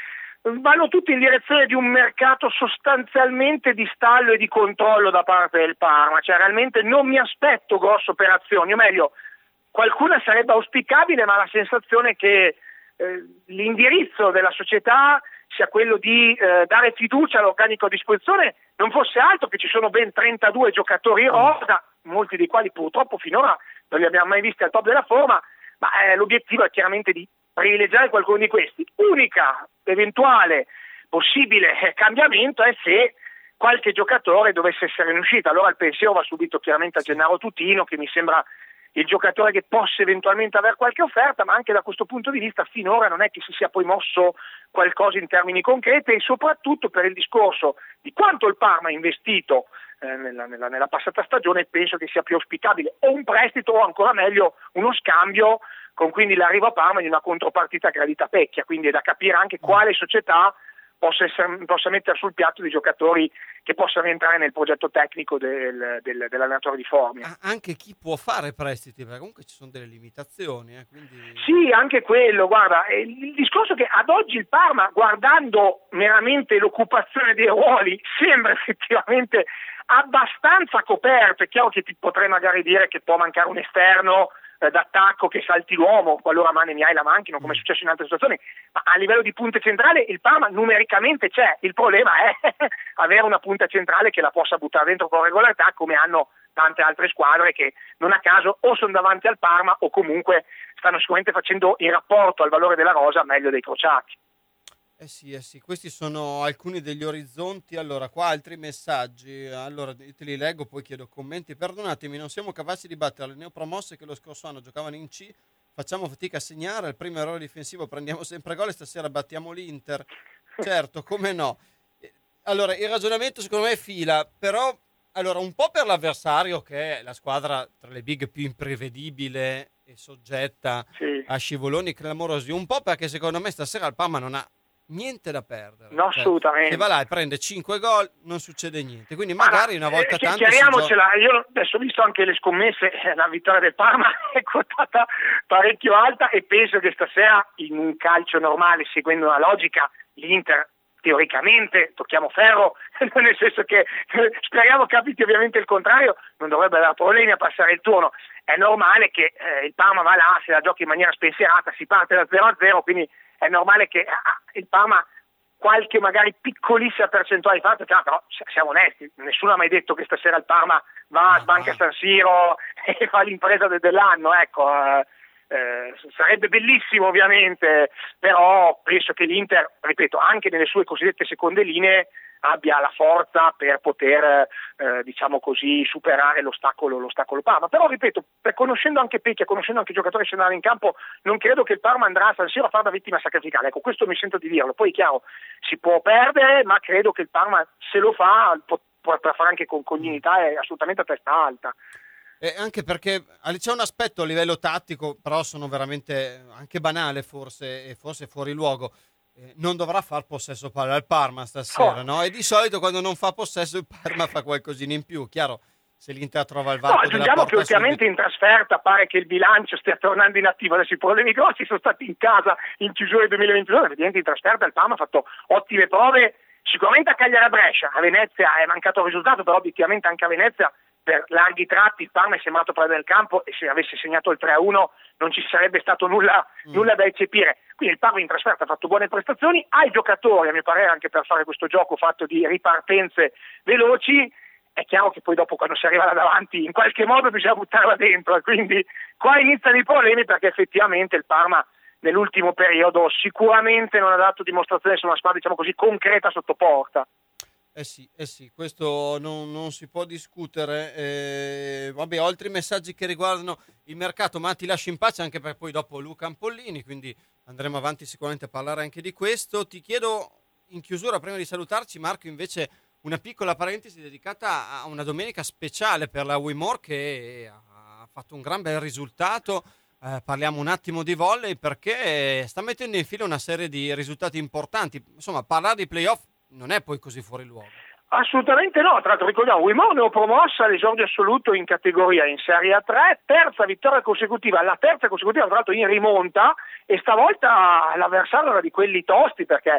vanno tutti in direzione di un mercato sostanzialmente di stallo e di controllo da parte del Parma, cioè realmente non mi aspetto grosse operazioni, o meglio, qualcuna sarebbe auspicabile, ma la sensazione è che eh, l'indirizzo della società sia quello di eh, dare fiducia all'organico a disposizione, non fosse altro che ci sono ben trentadue giocatori in rosa, molti dei quali purtroppo finora non li abbiamo mai visti al top della forma, ma eh, l'obiettivo è chiaramente di privilegiare qualcuno di questi. Unica eventuale possibile cambiamento è se qualche giocatore dovesse essere in uscita, allora il pensiero va subito chiaramente a Gennaro Tutino, che mi sembra il giocatore che possa eventualmente avere qualche offerta, ma anche da questo punto di vista finora non è che si sia poi mosso qualcosa in termini concreti, e soprattutto per il discorso di quanto il Parma ha investito eh, nella, nella, nella passata stagione, penso che sia più auspicabile o un prestito o ancora meglio uno scambio, con quindi l'arrivo a Parma di una contropartita gradita Pecchia, quindi è da capire anche quale società possa, essere, possa mettere sul piatto dei giocatori che possano entrare nel progetto tecnico del, del, dell'allenatore di Formia. Anche chi può fare prestiti, perché comunque ci sono delle limitazioni. Eh, quindi... Sì, anche quello, guarda, il discorso è che ad oggi il Parma, guardando meramente l'occupazione dei ruoli, sembra effettivamente abbastanza coperto. È chiaro che ti potrei magari dire che può mancare un esterno eh, d'attacco che salti l'uomo, qualora Mane e Miaila manchino, come è successo in altre situazioni, ma a livello di punte centrale il Parma numericamente c'è, il problema è avere una punta centrale che la possa buttare dentro con regolarità, come hanno tante altre squadre che non a caso o sono davanti al Parma o comunque stanno sicuramente facendo in rapporto al valore della rosa meglio dei crociati. Eh sì, eh sì, questi sono alcuni degli orizzonti. Allora, qua altri messaggi, allora te li leggo, poi chiedo commenti. Perdonatemi, non siamo capaci di battere le neopromosse che lo scorso anno giocavano in C, facciamo fatica a segnare, al primo errore difensivo prendiamo sempre gol e stasera battiamo l'Inter. Certo, come no. Allora, il ragionamento secondo me fila, però allora un po' per l'avversario, che è la squadra tra le big più imprevedibile e soggetta sì. a scivoloni clamorosi, un po' perché secondo me stasera il Parma non ha niente da perdere, no, cioè, assolutamente. Se va là e prende cinque gol non succede niente, quindi magari una volta eh, tanto chiariamocela, gioca... io adesso ho visto anche le scommesse, la vittoria del Parma è quotata parecchio alta e penso che stasera in un calcio normale, seguendo una logica, l'Inter teoricamente, tocchiamo ferro, nel senso che speriamo capiti ovviamente il contrario, non dovrebbe avere problemi a passare il turno. È normale che eh, il Parma va là, se la gioca in maniera spensierata, si parte da zero a zero, quindi è normale che ah, il Parma qualche magari piccolissima percentuale di fatto, cioè, però siamo onesti, nessuno ha mai detto che stasera il Parma va a Sbanca San Siro e fa l'impresa de- dell'anno, ecco, eh, eh, sarebbe bellissimo ovviamente, però penso che l'Inter, ripeto, anche nelle sue cosiddette seconde linee abbia la forza per poter eh, diciamo così superare l'ostacolo l'ostacolo Parma, però ripeto, per, conoscendo anche Pecchia, conoscendo anche i giocatori che sono in campo, non credo che il Parma andrà a San Siro a fare da vittima sacrificale, ecco, questo mi sento di dirlo. Poi chiaro, si può perdere, ma credo che il Parma, se lo fa, potrà fare anche con, con dignità e assolutamente a testa alta. E anche perché c'è un aspetto a livello tattico, però sono veramente anche banale forse, e forse fuori luogo. Eh, non dovrà far possesso palla al Parma stasera, oh. no? E di solito quando non fa possesso il Parma fa qualcosina in più. Chiaro, se l'Inter trova il varco no, della aggiungiamo porta che ultimamente subito... in trasferta pare che il bilancio stia tornando in attivo. Adesso i problemi grossi sono stati in casa in chiusura del duemilaventidue, evidentemente in trasferta il Parma ha fatto ottime prove, sicuramente a Cagliari a Brescia, a Venezia è mancato il risultato, però obiettivamente anche a Venezia per larghi tratti il Parma è sembrato prendere il campo e se avesse segnato il tre a uno non ci sarebbe stato nulla, mm. nulla da eccepire. Quindi il Parma in trasferta ha fatto buone prestazioni, ha i giocatori a mio parere anche per fare questo gioco fatto di ripartenze veloci. È chiaro che poi dopo quando si arriva là davanti in qualche modo bisogna buttarla dentro, quindi qua iniziano i problemi perché effettivamente il Parma nell'ultimo periodo sicuramente non ha dato dimostrazione su una squadra diciamo così concreta sotto porta. Eh sì, eh sì, questo non, non si può discutere. Eh, vabbè, altri messaggi che riguardano il mercato, ma ti lascio in pace anche per poi dopo Luca Ampollini, quindi andremo avanti sicuramente a parlare anche di questo. Ti chiedo in chiusura, prima di salutarci Marco, invece una piccola parentesi dedicata a una domenica speciale per la Wimore che ha fatto un gran bel risultato. Eh, parliamo un attimo di volley perché sta mettendo in fila una serie di risultati importanti. Insomma, parlare di playoff non è poi così fuori luogo. Assolutamente no, tra l'altro ricordiamo Wimore neopromossa all'esordio assoluto in categoria in Serie A tre, terza vittoria consecutiva, la terza consecutiva tra l'altro in rimonta e stavolta l'avversario era di quelli tosti perché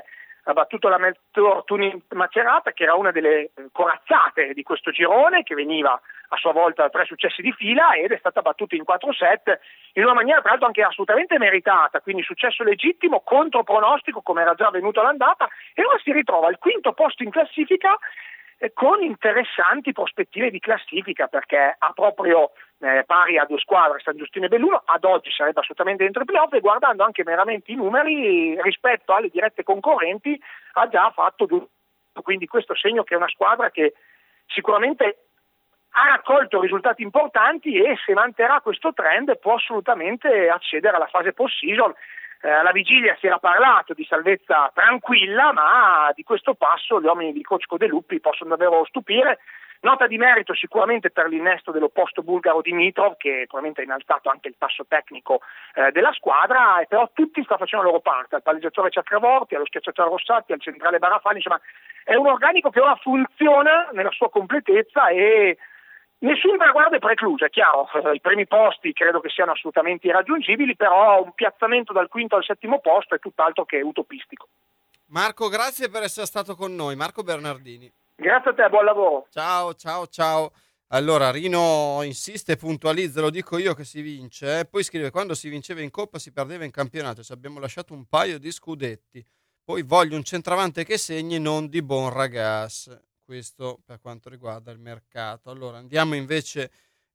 ha battuto la Tortoni Macerata, che era una delle corazzate di questo girone, che veniva a sua volta da tre successi di fila, ed è stata battuta in quattro set in una maniera tra l'altro anche assolutamente meritata, quindi successo legittimo, contro pronostico come era già avvenuto all'andata, e ora si ritrova al quinto posto in classifica eh, con interessanti prospettive di classifica, perché ha proprio eh, pari a due squadre, San Giustino e Belluno, ad oggi sarebbe assolutamente dentro i playoff, e guardando anche meramente i numeri rispetto alle dirette concorrenti ha già fatto due, quindi questo segno che è una squadra che sicuramente ha raccolto risultati importanti, e se manterrà questo trend può assolutamente accedere alla fase post-season. Eh, alla vigilia si era parlato di salvezza tranquilla, ma di questo passo gli uomini di coach Codeluppi possono davvero stupire. Nota di merito sicuramente per l'innesto dell'opposto bulgaro Dimitrov, che probabilmente ha innalzato anche il tasso tecnico eh, della squadra, e però tutti sta facendo la loro parte, al palleggiatore Ciacravorti, allo schiacciatore Rossatti, al centrale Barafani, insomma è un organico che ora funziona nella sua completezza e nessun traguardo è precluso, è chiaro, i primi posti credo che siano assolutamente irraggiungibili, però un piazzamento dal quinto al settimo posto è tutt'altro che utopistico. Marco, grazie per essere stato con noi. Marco Bernardini. Grazie a te, buon lavoro. Ciao, ciao, ciao. Allora, Rino insiste, puntualizza, lo dico io che si vince, eh. Poi scrive: quando si vinceva in Coppa si perdeva in campionato, ci abbiamo lasciato un paio di scudetti, poi voglio un centravanti che segni, non di buon ragazzo. Questo per quanto riguarda il mercato. Allora andiamo invece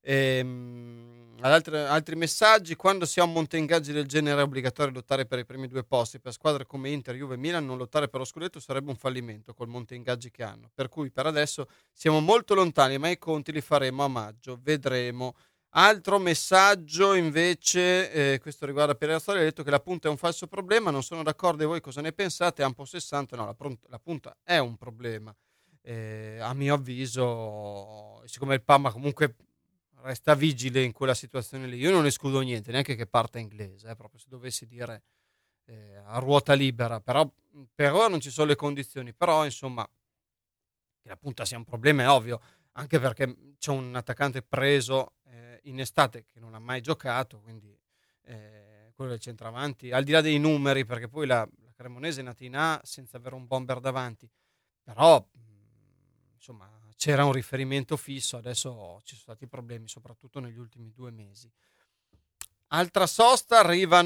ehm, ad altri, altri messaggi. Quando si ha un monte ingaggi del genere è obbligatorio lottare per i primi due posti. Per squadre come Inter, Juve e Milan non lottare per lo scudetto sarebbe un fallimento col monte ingaggi che hanno, per cui per adesso siamo molto lontani, ma i conti li faremo a maggio, vedremo. Altro messaggio invece, eh, questo riguarda Pierazzoli, ha detto che la punta è un falso problema, non sono d'accordo, e voi cosa ne pensate? Ampo sessanta, no, la, pronta, la punta è un problema. Eh, a mio avviso, siccome il Parma comunque resta vigile in quella situazione lì, io non escludo niente, neanche che parta inglese, eh, proprio se dovessi dire eh, a ruota libera, però per ora non ci sono le condizioni, però insomma che la punta sia un problema è ovvio, anche perché c'è un attaccante preso eh, in estate che non ha mai giocato, quindi eh, quello del centravanti, al di là dei numeri, perché poi la, la Cremonese è nata in A senza avere un bomber davanti, però insomma c'era un riferimento fisso, adesso ci sono stati problemi soprattutto negli ultimi due mesi. Altra sosta,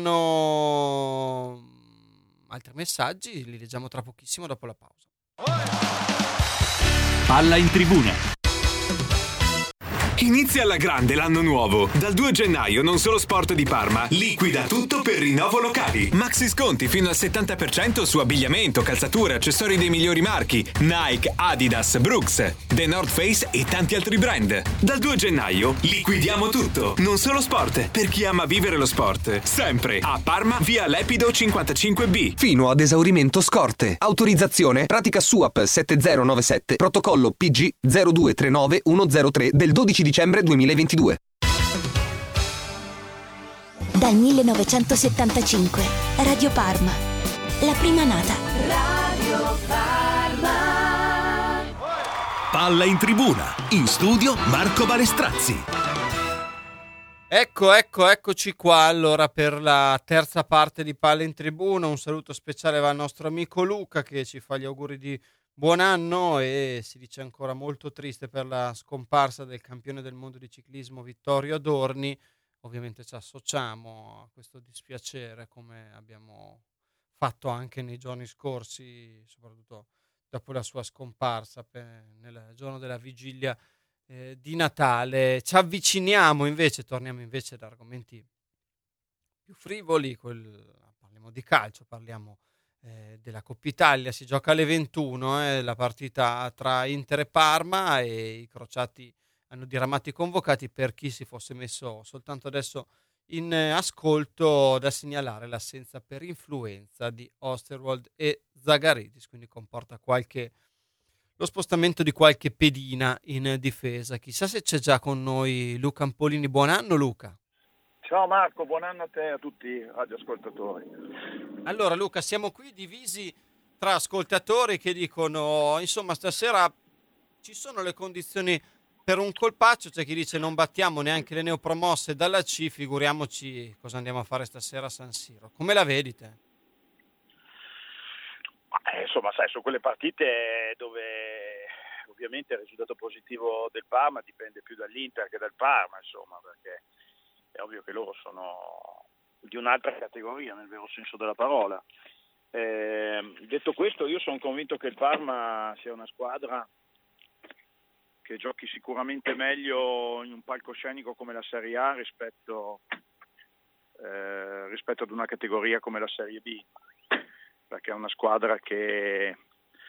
arrivano altri messaggi, li leggiamo tra pochissimo dopo la pausa. Palla in tribuna. Inizia alla grande l'anno nuovo. Dal due gennaio Non Solo Sport di Parma liquida tutto per rinnovo locali. Maxi sconti fino al settanta per cento su abbigliamento, calzature, accessori dei migliori marchi Nike, Adidas, Brooks, The North Face e tanti altri brand. Dal due gennaio liquidiamo tutto. Non Solo Sport, per chi ama vivere lo sport. Sempre a Parma, via Lepido cinquantacinque B. Fino ad esaurimento scorte. Autorizzazione pratica S U A P settanta novantasette, protocollo P G zero due tre nove uno zero tre del dodici dicembre duemilaventidue. Dal millenovecentosettantacinque Radio Parma, la prima nata. Radio Parma. Palla in tribuna. In studio Marco Balestrazzi. Ecco, ecco, eccoci qua allora per la terza parte di Palla in tribuna. Un saluto speciale va al nostro amico Luca che ci fa gli auguri di buon anno e si dice ancora molto triste per la scomparsa del campione del mondo di ciclismo Vittorio Adorni. Ovviamente ci associamo a questo dispiacere, come abbiamo fatto anche nei giorni scorsi, soprattutto dopo la sua scomparsa per, nel giorno della vigilia eh, di Natale. Ci avviciniamo invece, torniamo invece ad argomenti più frivoli, quel, parliamo di calcio, parliamo Eh, della Coppa Italia. Si gioca alle ventuno eh, la partita tra Inter e Parma e i crociati hanno diramato i convocati. Per chi si fosse messo soltanto adesso in eh, ascolto, da segnalare l'assenza per influenza di Osterwald e Zagaridis, quindi comporta qualche lo spostamento di qualche pedina in difesa. Chissà se c'è già con noi Luca Ampolini. Buon anno Luca. Ciao Marco, buon anno a te e a tutti i radioascoltatori. Allora Luca, siamo qui divisi tra ascoltatori che dicono insomma stasera ci sono le condizioni per un colpaccio, c'è chi dice non battiamo neanche le neopromosse dalla C, figuriamoci cosa andiamo a fare stasera a San Siro. Come la vedi te? Eh, insomma, sai, sono quelle partite dove ovviamente il risultato positivo del Parma dipende più dall'Inter che dal Parma, insomma, perché è ovvio che loro sono di un'altra categoria nel vero senso della parola. Eh, detto questo, io sono convinto che il Parma sia una squadra che giochi sicuramente meglio in un palcoscenico come la Serie A rispetto, eh, rispetto ad una categoria come la Serie B, perché è una squadra che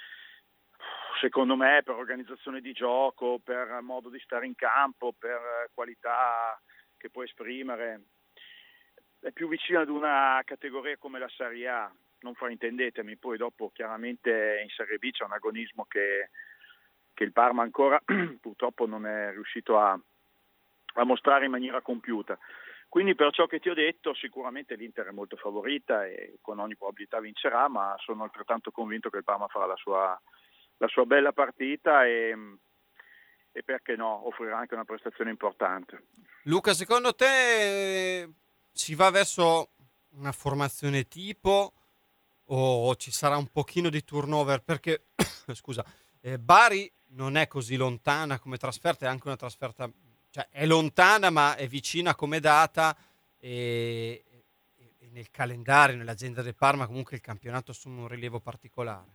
secondo me per organizzazione di gioco, per modo di stare in campo, per qualità che può esprimere, è più vicina ad una categoria come la Serie A. Non fraintendetemi, poi dopo chiaramente in Serie B c'è un agonismo che, che il Parma ancora purtroppo non è riuscito a, a mostrare in maniera compiuta. Quindi per ciò che ti ho detto sicuramente l'Inter è molto favorita e con ogni probabilità vincerà, ma sono altrettanto convinto che il Parma farà la sua, la sua bella partita e, e perché no, offrirà anche una prestazione importante. Luca, secondo te si va verso una formazione tipo o ci sarà un pochino di turnover? Perché scusa, eh, Bari non è così lontana come trasferta, è anche una trasferta, cioè è lontana ma è vicina come data e, e nel calendario, nell'agenda del Parma comunque il campionato assume un rilievo particolare.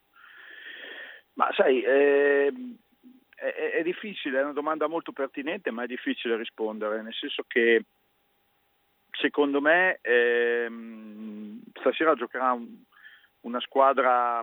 Ma sai, eh, è, è difficile, è una domanda molto pertinente, ma è difficile rispondere, nel senso che secondo me ehm, stasera giocherà un, una squadra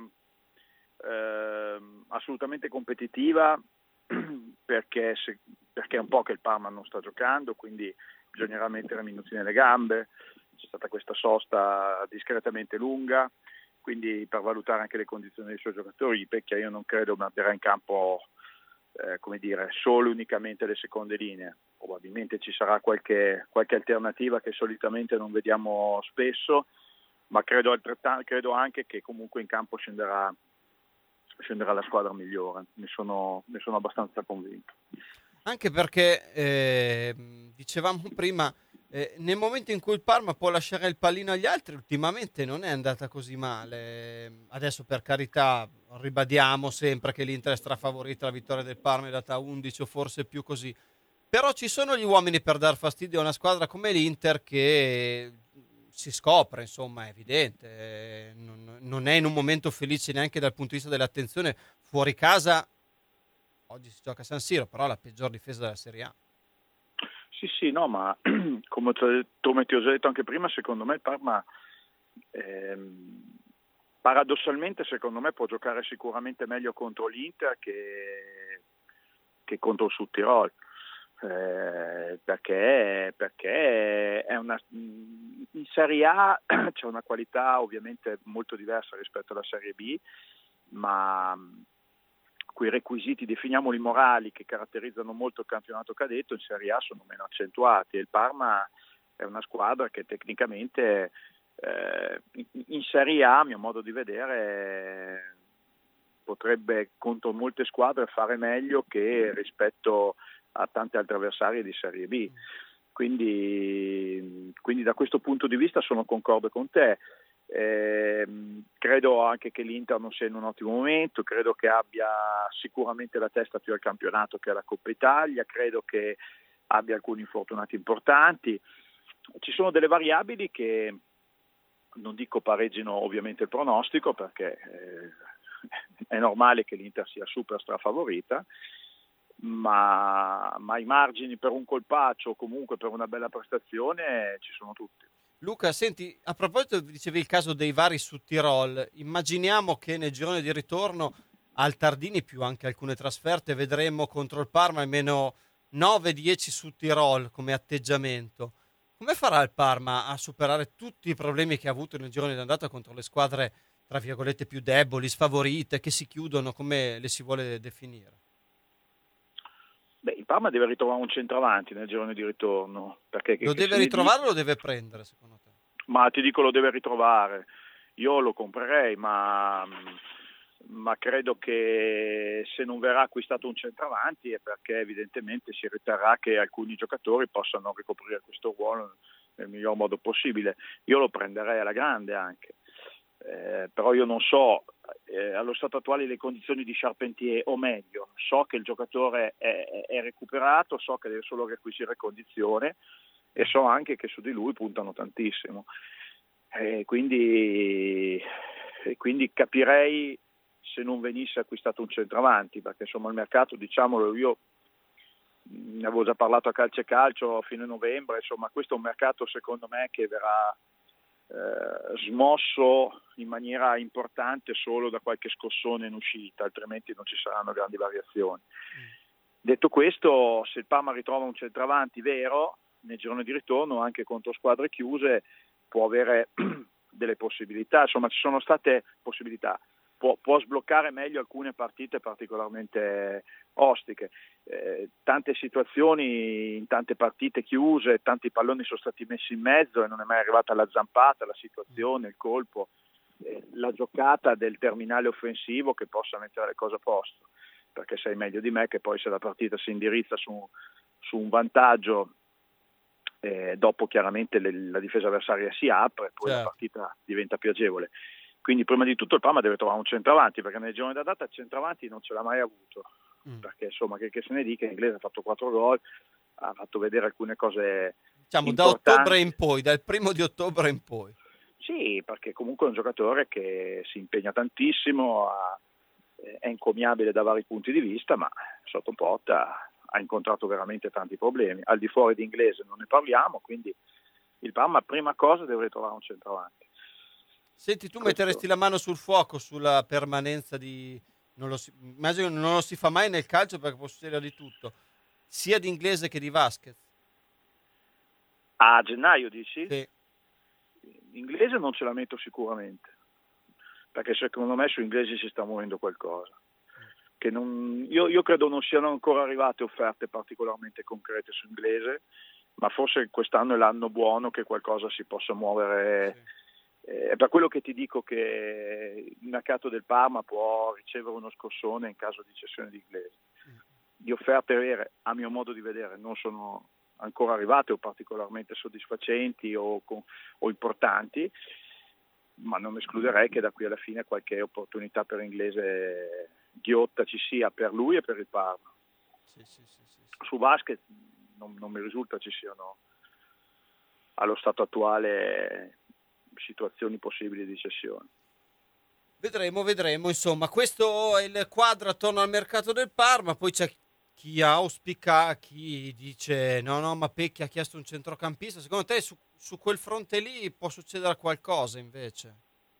eh, assolutamente competitiva perché, se, perché è un po' che il Parma non sta giocando, quindi bisognerà mettere minuti nelle gambe, c'è stata questa sosta discretamente lunga, quindi per valutare anche le condizioni dei suoi giocatori, Pecchia io non credo metterà in campo eh, come dire, solo unicamente le seconde linee. Probabilmente ci sarà qualche, qualche alternativa che solitamente non vediamo spesso, ma credo, altrettanto, credo anche che comunque in campo scenderà, scenderà la squadra migliore, ne sono, ne sono abbastanza convinto. Anche perché, eh, dicevamo prima, eh, nel momento in cui il Parma può lasciare il pallino agli altri, ultimamente non è andata così male. Adesso per carità ribadiamo sempre che l'Inter è strafavorita, la vittoria del Parma è data a undici o forse più così. Però ci sono gli uomini per dar fastidio a una squadra come l'Inter che si scopre, insomma, è evidente. Non, non è in un momento felice neanche dal punto di vista dell'attenzione. Fuori casa, oggi si gioca a San Siro, però la peggior difesa della Serie A. Sì, sì, no, ma come, come ti ho già detto anche prima, secondo me il Parma ehm, paradossalmente secondo me può giocare sicuramente meglio contro l'Inter che, che contro il Sud Tirol. Eh, perché, perché è una, in Serie A c'è una qualità ovviamente molto diversa rispetto alla Serie B, ma quei requisiti, definiamoli morali, che caratterizzano molto il campionato cadetto in Serie A sono meno accentuati e il Parma è una squadra che tecnicamente eh, in Serie A, a mio modo di vedere, potrebbe contro molte squadre fare meglio che rispetto a tante altre avversarie di Serie B, quindi, quindi da questo punto di vista sono concorde con te. Eh, credo anche che l'Inter non sia in un ottimo momento, credo che abbia sicuramente la testa più al campionato che alla Coppa Italia, credo che abbia alcuni infortunati importanti, ci sono delle variabili che non dico pareggino ovviamente il pronostico perché eh, è normale che l'Inter sia super strafavorita, Ma, ma i margini per un colpaccio o comunque per una bella prestazione ci sono tutti. Luca, senti, a proposito dicevi il caso dei vari Sud Tirol, immaginiamo che nel girone di ritorno al Tardini più anche alcune trasferte vedremo contro il Parma almeno nove dieci Sud Tirol come atteggiamento. Come farà il Parma a superare tutti i problemi che ha avuto nel girone d'andata contro le squadre tra virgolette più deboli, sfavorite, che si chiudono, come le si vuole definire? Beh, il Parma deve ritrovare un centravanti nel girone di ritorno. Perché lo che, deve che ritrovare di... o lo deve prendere, secondo te? Ma ti dico lo deve ritrovare. Io lo comprerei, ma, ma credo che se non verrà acquistato un centravanti è perché evidentemente si riterrà che alcuni giocatori possano ricoprire questo ruolo nel miglior modo possibile. Io lo prenderei alla grande anche. eh, però io non so eh, allo stato attuale le condizioni di Charpentier, o meglio, so che il giocatore è, è recuperato, so che deve solo riacquisire condizione e so anche che su di lui puntano tantissimo. E quindi, e quindi capirei se non venisse acquistato un centravanti, perché insomma il mercato, diciamolo, io ne avevo già parlato a Calcio e Calcio a fine novembre, insomma questo è un mercato secondo me che verrà eh, smosso in maniera importante solo da qualche scossone in uscita, altrimenti non ci saranno grandi variazioni. Detto questo, se il Parma ritrova un centravanti vero nel girone di ritorno, anche contro squadre chiuse, può avere delle possibilità, insomma ci sono state possibilità, può, può sbloccare meglio alcune partite particolarmente ostiche, eh, tante situazioni in tante partite chiuse, tanti palloni sono stati messi in mezzo e non è mai arrivata la zampata, la situazione, il colpo, eh, la giocata del terminale offensivo che possa mettere le cose a posto, perché sai meglio di me che poi se la partita si indirizza su, su un vantaggio, Eh, dopo chiaramente le, la difesa avversaria si apre e poi certo. La partita diventa più agevole. Quindi prima di tutto il Parma deve trovare un centravanti, perché nel giorno da data il centravanti non ce l'ha mai avuto, mm. perché insomma che, che se ne dica, l'inglese ha fatto quattro gol, ha fatto vedere alcune cose diciamo importanti. Da ottobre in poi, dal primo di ottobre in poi. Sì, perché comunque è un giocatore che si impegna tantissimo, ha, è encomiabile da vari punti di vista, ma sotto porta ha incontrato veramente tanti problemi. Al di fuori di inglese non ne parliamo, quindi il Parma prima cosa deve trovare un centravanti. Senti, tu Questo... metteresti la mano sul fuoco sulla permanenza di... Non lo si... Immagino che non lo si fa mai nel calcio perché può succedere di tutto, sia di inglese che di Vasquez. A gennaio dici? Sì. Inglese non ce la metto sicuramente, perché secondo me su inglesi si sta muovendo qualcosa. Che non, io, io credo non siano ancora arrivate offerte particolarmente concrete su inglese, ma forse quest'anno è l'anno buono che qualcosa si possa muovere. Sì. Eh, è per quello che ti dico che il mercato del Parma può ricevere uno scossone in caso di cessione di inglese. Di offerte vere, a mio modo di vedere, non sono ancora arrivate o particolarmente soddisfacenti o, o importanti, ma non escluderei che da qui alla fine qualche opportunità per inglese ghiotta ci sia per lui e per il Parma. Sì, sì, sì, sì, sì. Su basket non, non mi risulta ci siano allo stato attuale situazioni possibili di cessione. Vedremo, vedremo, insomma, questo è il quadro attorno al mercato del Parma. Poi c'è chi auspica, chi dice no no ma Pecchi ha chiesto un centrocampista. Secondo te su, su quel fronte lì può succedere qualcosa invece?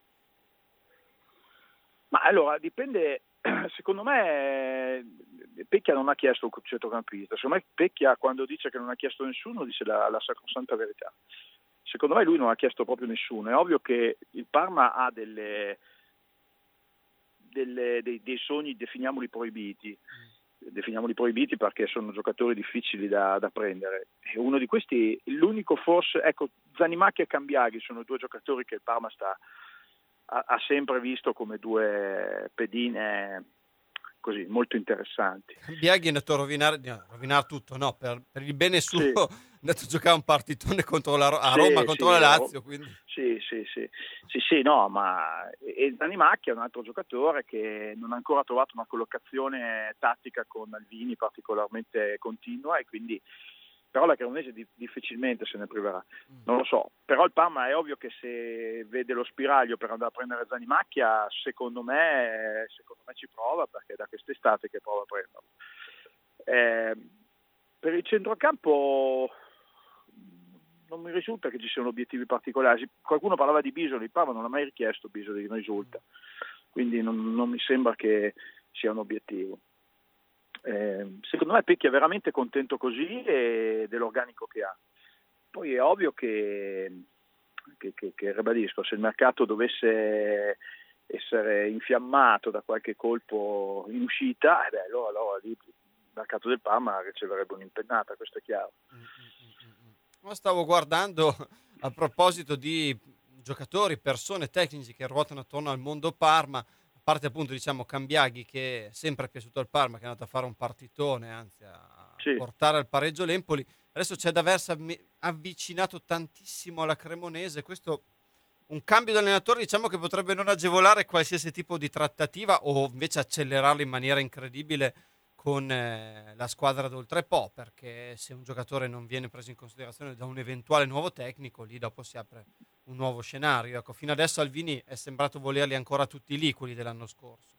Ma allora dipende. Secondo me Pecchia non ha chiesto un centrocampista, secondo me Pecchia quando dice che non ha chiesto nessuno dice la, la sacrosanta verità. Secondo me lui non ha chiesto proprio nessuno. È ovvio che il Parma ha delle, delle, dei, dei sogni, definiamoli proibiti, definiamoli proibiti perché sono giocatori difficili da, da prendere. E uno di questi, l'unico forse, ecco, Zanimacchi e Cambiaghi sono due giocatori che il Parma sta ha sempre visto come due pedine così molto interessanti. Biaghi è andato a rovinare, no, rovinare tutto, no, per, per il bene suo, sì. È andato a giocare un partitone contro la, a Roma sì, contro sì, la Lazio. Quindi. Sì, sì, sì, sì, sì, no, ma e Zanimacchi è un altro giocatore che non ha ancora trovato una collocazione tattica con Alvini particolarmente continua e quindi però la Cremonese difficilmente se ne priverà, non lo so, però il Parma è ovvio che se vede lo spiraglio per andare a prendere Zanimacchia, secondo me, secondo me ci prova, perché è da quest'estate che prova a prenderlo. Eh, per il centrocampo non mi risulta che ci siano obiettivi particolari, qualcuno parlava di Bisoli, il Parma non ha mai richiesto Bisoli, non risulta, quindi non, non mi sembra che sia un obiettivo. Eh, secondo me Pecchi è veramente contento così e dell'organico che ha. Poi è ovvio che, che, che, che ribadisco, se il mercato dovesse essere infiammato da qualche colpo in uscita, eh beh, allora, allora lì il mercato del Parma riceverebbe un'impennata, questo è chiaro. Ma stavo guardando a proposito di giocatori, persone, tecnici che ruotano attorno al mondo Parma. A parte appunto diciamo Cambiaghi che è sempre piaciuto al Parma, che è andato a fare un partitone, anzi a sì. portare al pareggio l'Empoli. Adesso c'è da Versa avvicinato tantissimo alla Cremonese, questo un cambio di allenatore, diciamo, che potrebbe non agevolare qualsiasi tipo di trattativa o invece accelerarlo in maniera incredibile con eh, la squadra d'Oltrepo, perché se un giocatore non viene preso in considerazione da un eventuale nuovo tecnico, lì dopo si apre un nuovo scenario. Ecco, fino adesso Alvini è sembrato volerli ancora tutti lì, quelli dell'anno scorso.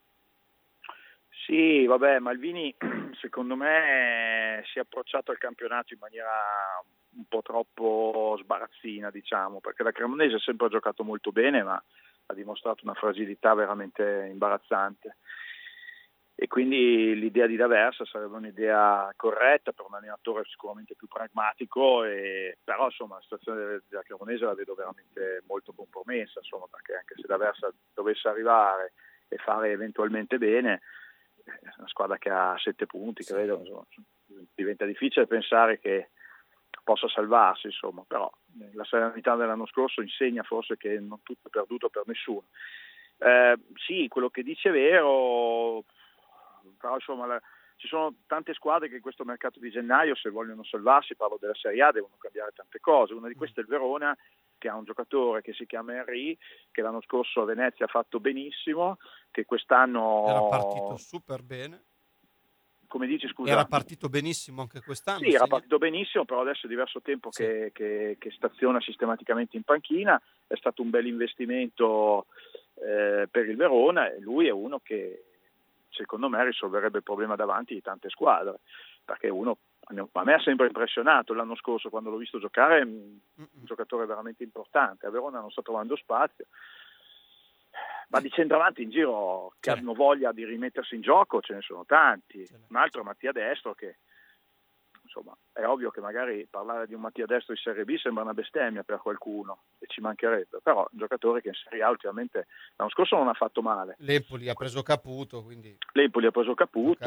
Sì, vabbè, Malvini secondo me si è approcciato al campionato in maniera un po' troppo sbarazzina, diciamo, perché la Cremonese ha sempre giocato molto bene, ma ha dimostrato una fragilità veramente imbarazzante. E quindi l'idea di D'Aversa sarebbe un'idea corretta per un allenatore sicuramente più pragmatico, e, però insomma la situazione della Cremonese la vedo veramente molto compromessa, insomma, perché anche se D'Aversa dovesse arrivare e fare eventualmente bene, è una squadra che ha sette punti, credo, insomma, diventa difficile pensare che possa salvarsi, insomma, però la serenità dell'anno scorso insegna forse che non tutto è perduto per nessuno. Eh, sì, quello che dice è vero, però insomma la, ci sono tante squadre che in questo mercato di gennaio, se vogliono salvarsi, parlo della Serie A, devono cambiare tante cose. Una di queste è il Verona, che ha un giocatore che si chiama Henry, che l'anno scorso a Venezia ha fatto benissimo, che quest'anno era partito super bene. Come dici, scusa? Era partito benissimo anche quest'anno. Sì, era partito benissimo, però adesso è diverso tempo sì. che, che, che staziona sistematicamente in panchina. È stato un bel investimento eh, per il Verona, e lui è uno che secondo me risolverebbe il problema davanti di tante squadre, perché uno, a me ha sempre impressionato l'anno scorso quando l'ho visto giocare, è un giocatore veramente importante. A Verona non sta trovando spazio, ma di centravanti in giro che sì. hanno voglia di rimettersi in gioco ce ne sono tanti. Un altro è Mattia Destro, che insomma è ovvio che magari parlare di un Mattia Destro in Serie B sembra una bestemmia per qualcuno, e ci mancherebbe, però un giocatore che in Serie A ultimamente l'anno scorso non ha fatto male. L'Empoli ha preso Caputo, quindi l'Empoli ha preso Caputo,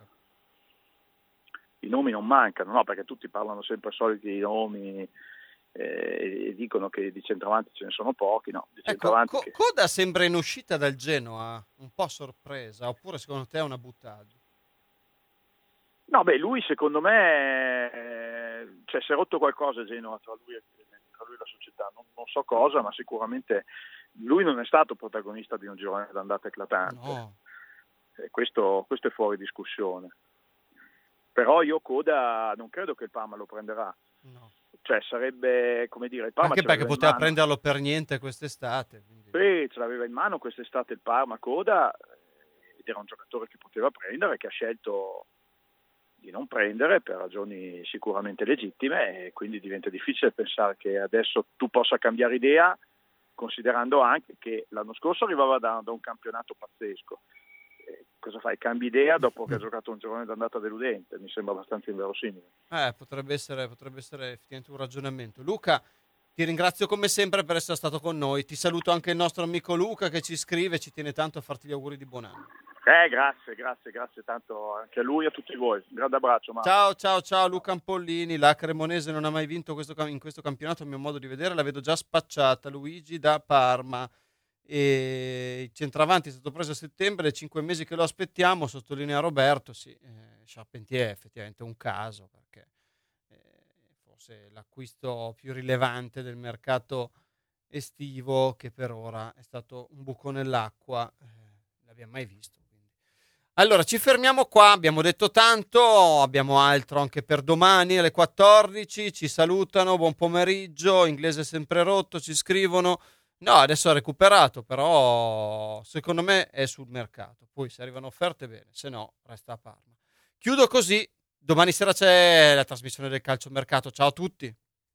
i nomi non mancano, no, perché tutti parlano sempre soliti nomi eh, e dicono che di centravanti ce ne sono pochi. No, di ecco, Co- che... Coda sembra in uscita dal Genoa, un po' sorpresa, oppure secondo te è una buttata? No, beh, lui secondo me eh, cioè, si è rotto qualcosa a Genova tra lui e, tra lui e la società, non, non so cosa, ma sicuramente lui non è stato protagonista di un girone d'andata eclatante. No. E questo, questo è fuori discussione. Però io Coda non credo che il Parma lo prenderà. No. Cioè sarebbe, come dire, il Parma anche perché poteva prenderlo per niente quest'estate. Quindi... Sì, ce l'aveva in mano quest'estate il Parma Coda, ed era un giocatore che poteva prendere, che ha scelto di non prendere per ragioni sicuramente legittime, e quindi diventa difficile pensare che adesso tu possa cambiare idea, considerando anche che l'anno scorso arrivava da, da un campionato pazzesco. Eh, cosa fai? Cambi idea dopo che ha giocato un girone d'andata deludente? Mi sembra abbastanza inverosimile. Eh, potrebbe essere, potrebbe essere effettivamente un ragionamento. Luca, ti ringrazio come sempre per essere stato con noi. Ti saluto anche il nostro amico Luca che ci scrive, ci tiene tanto a farti gli auguri di buon anno. Eh, grazie, grazie, grazie tanto anche a lui e a tutti voi. Un grande abbraccio. Marco. Ciao, ciao, ciao Luca Ampollini. La Cremonese non ha mai vinto questo, in questo campionato, a mio modo di vedere, la vedo già spacciata. Luigi da Parma. E il centravanti è stato preso a settembre, cinque mesi che lo aspettiamo, sottolinea Roberto. Sì, eh, Charpentier è effettivamente un caso, perché eh, forse l'acquisto più rilevante del mercato estivo, che per ora è stato un buco nell'acqua, eh, l'abbiamo mai visto. Allora, ci fermiamo qua, abbiamo detto tanto, abbiamo altro anche per domani alle quattordici, ci salutano, buon pomeriggio, inglese sempre rotto, ci scrivono, no, adesso ha recuperato, però secondo me è sul mercato, poi se arrivano offerte bene, se no resta a Parma. Chiudo così, domani sera c'è la trasmissione del calciomercato, ciao a tutti.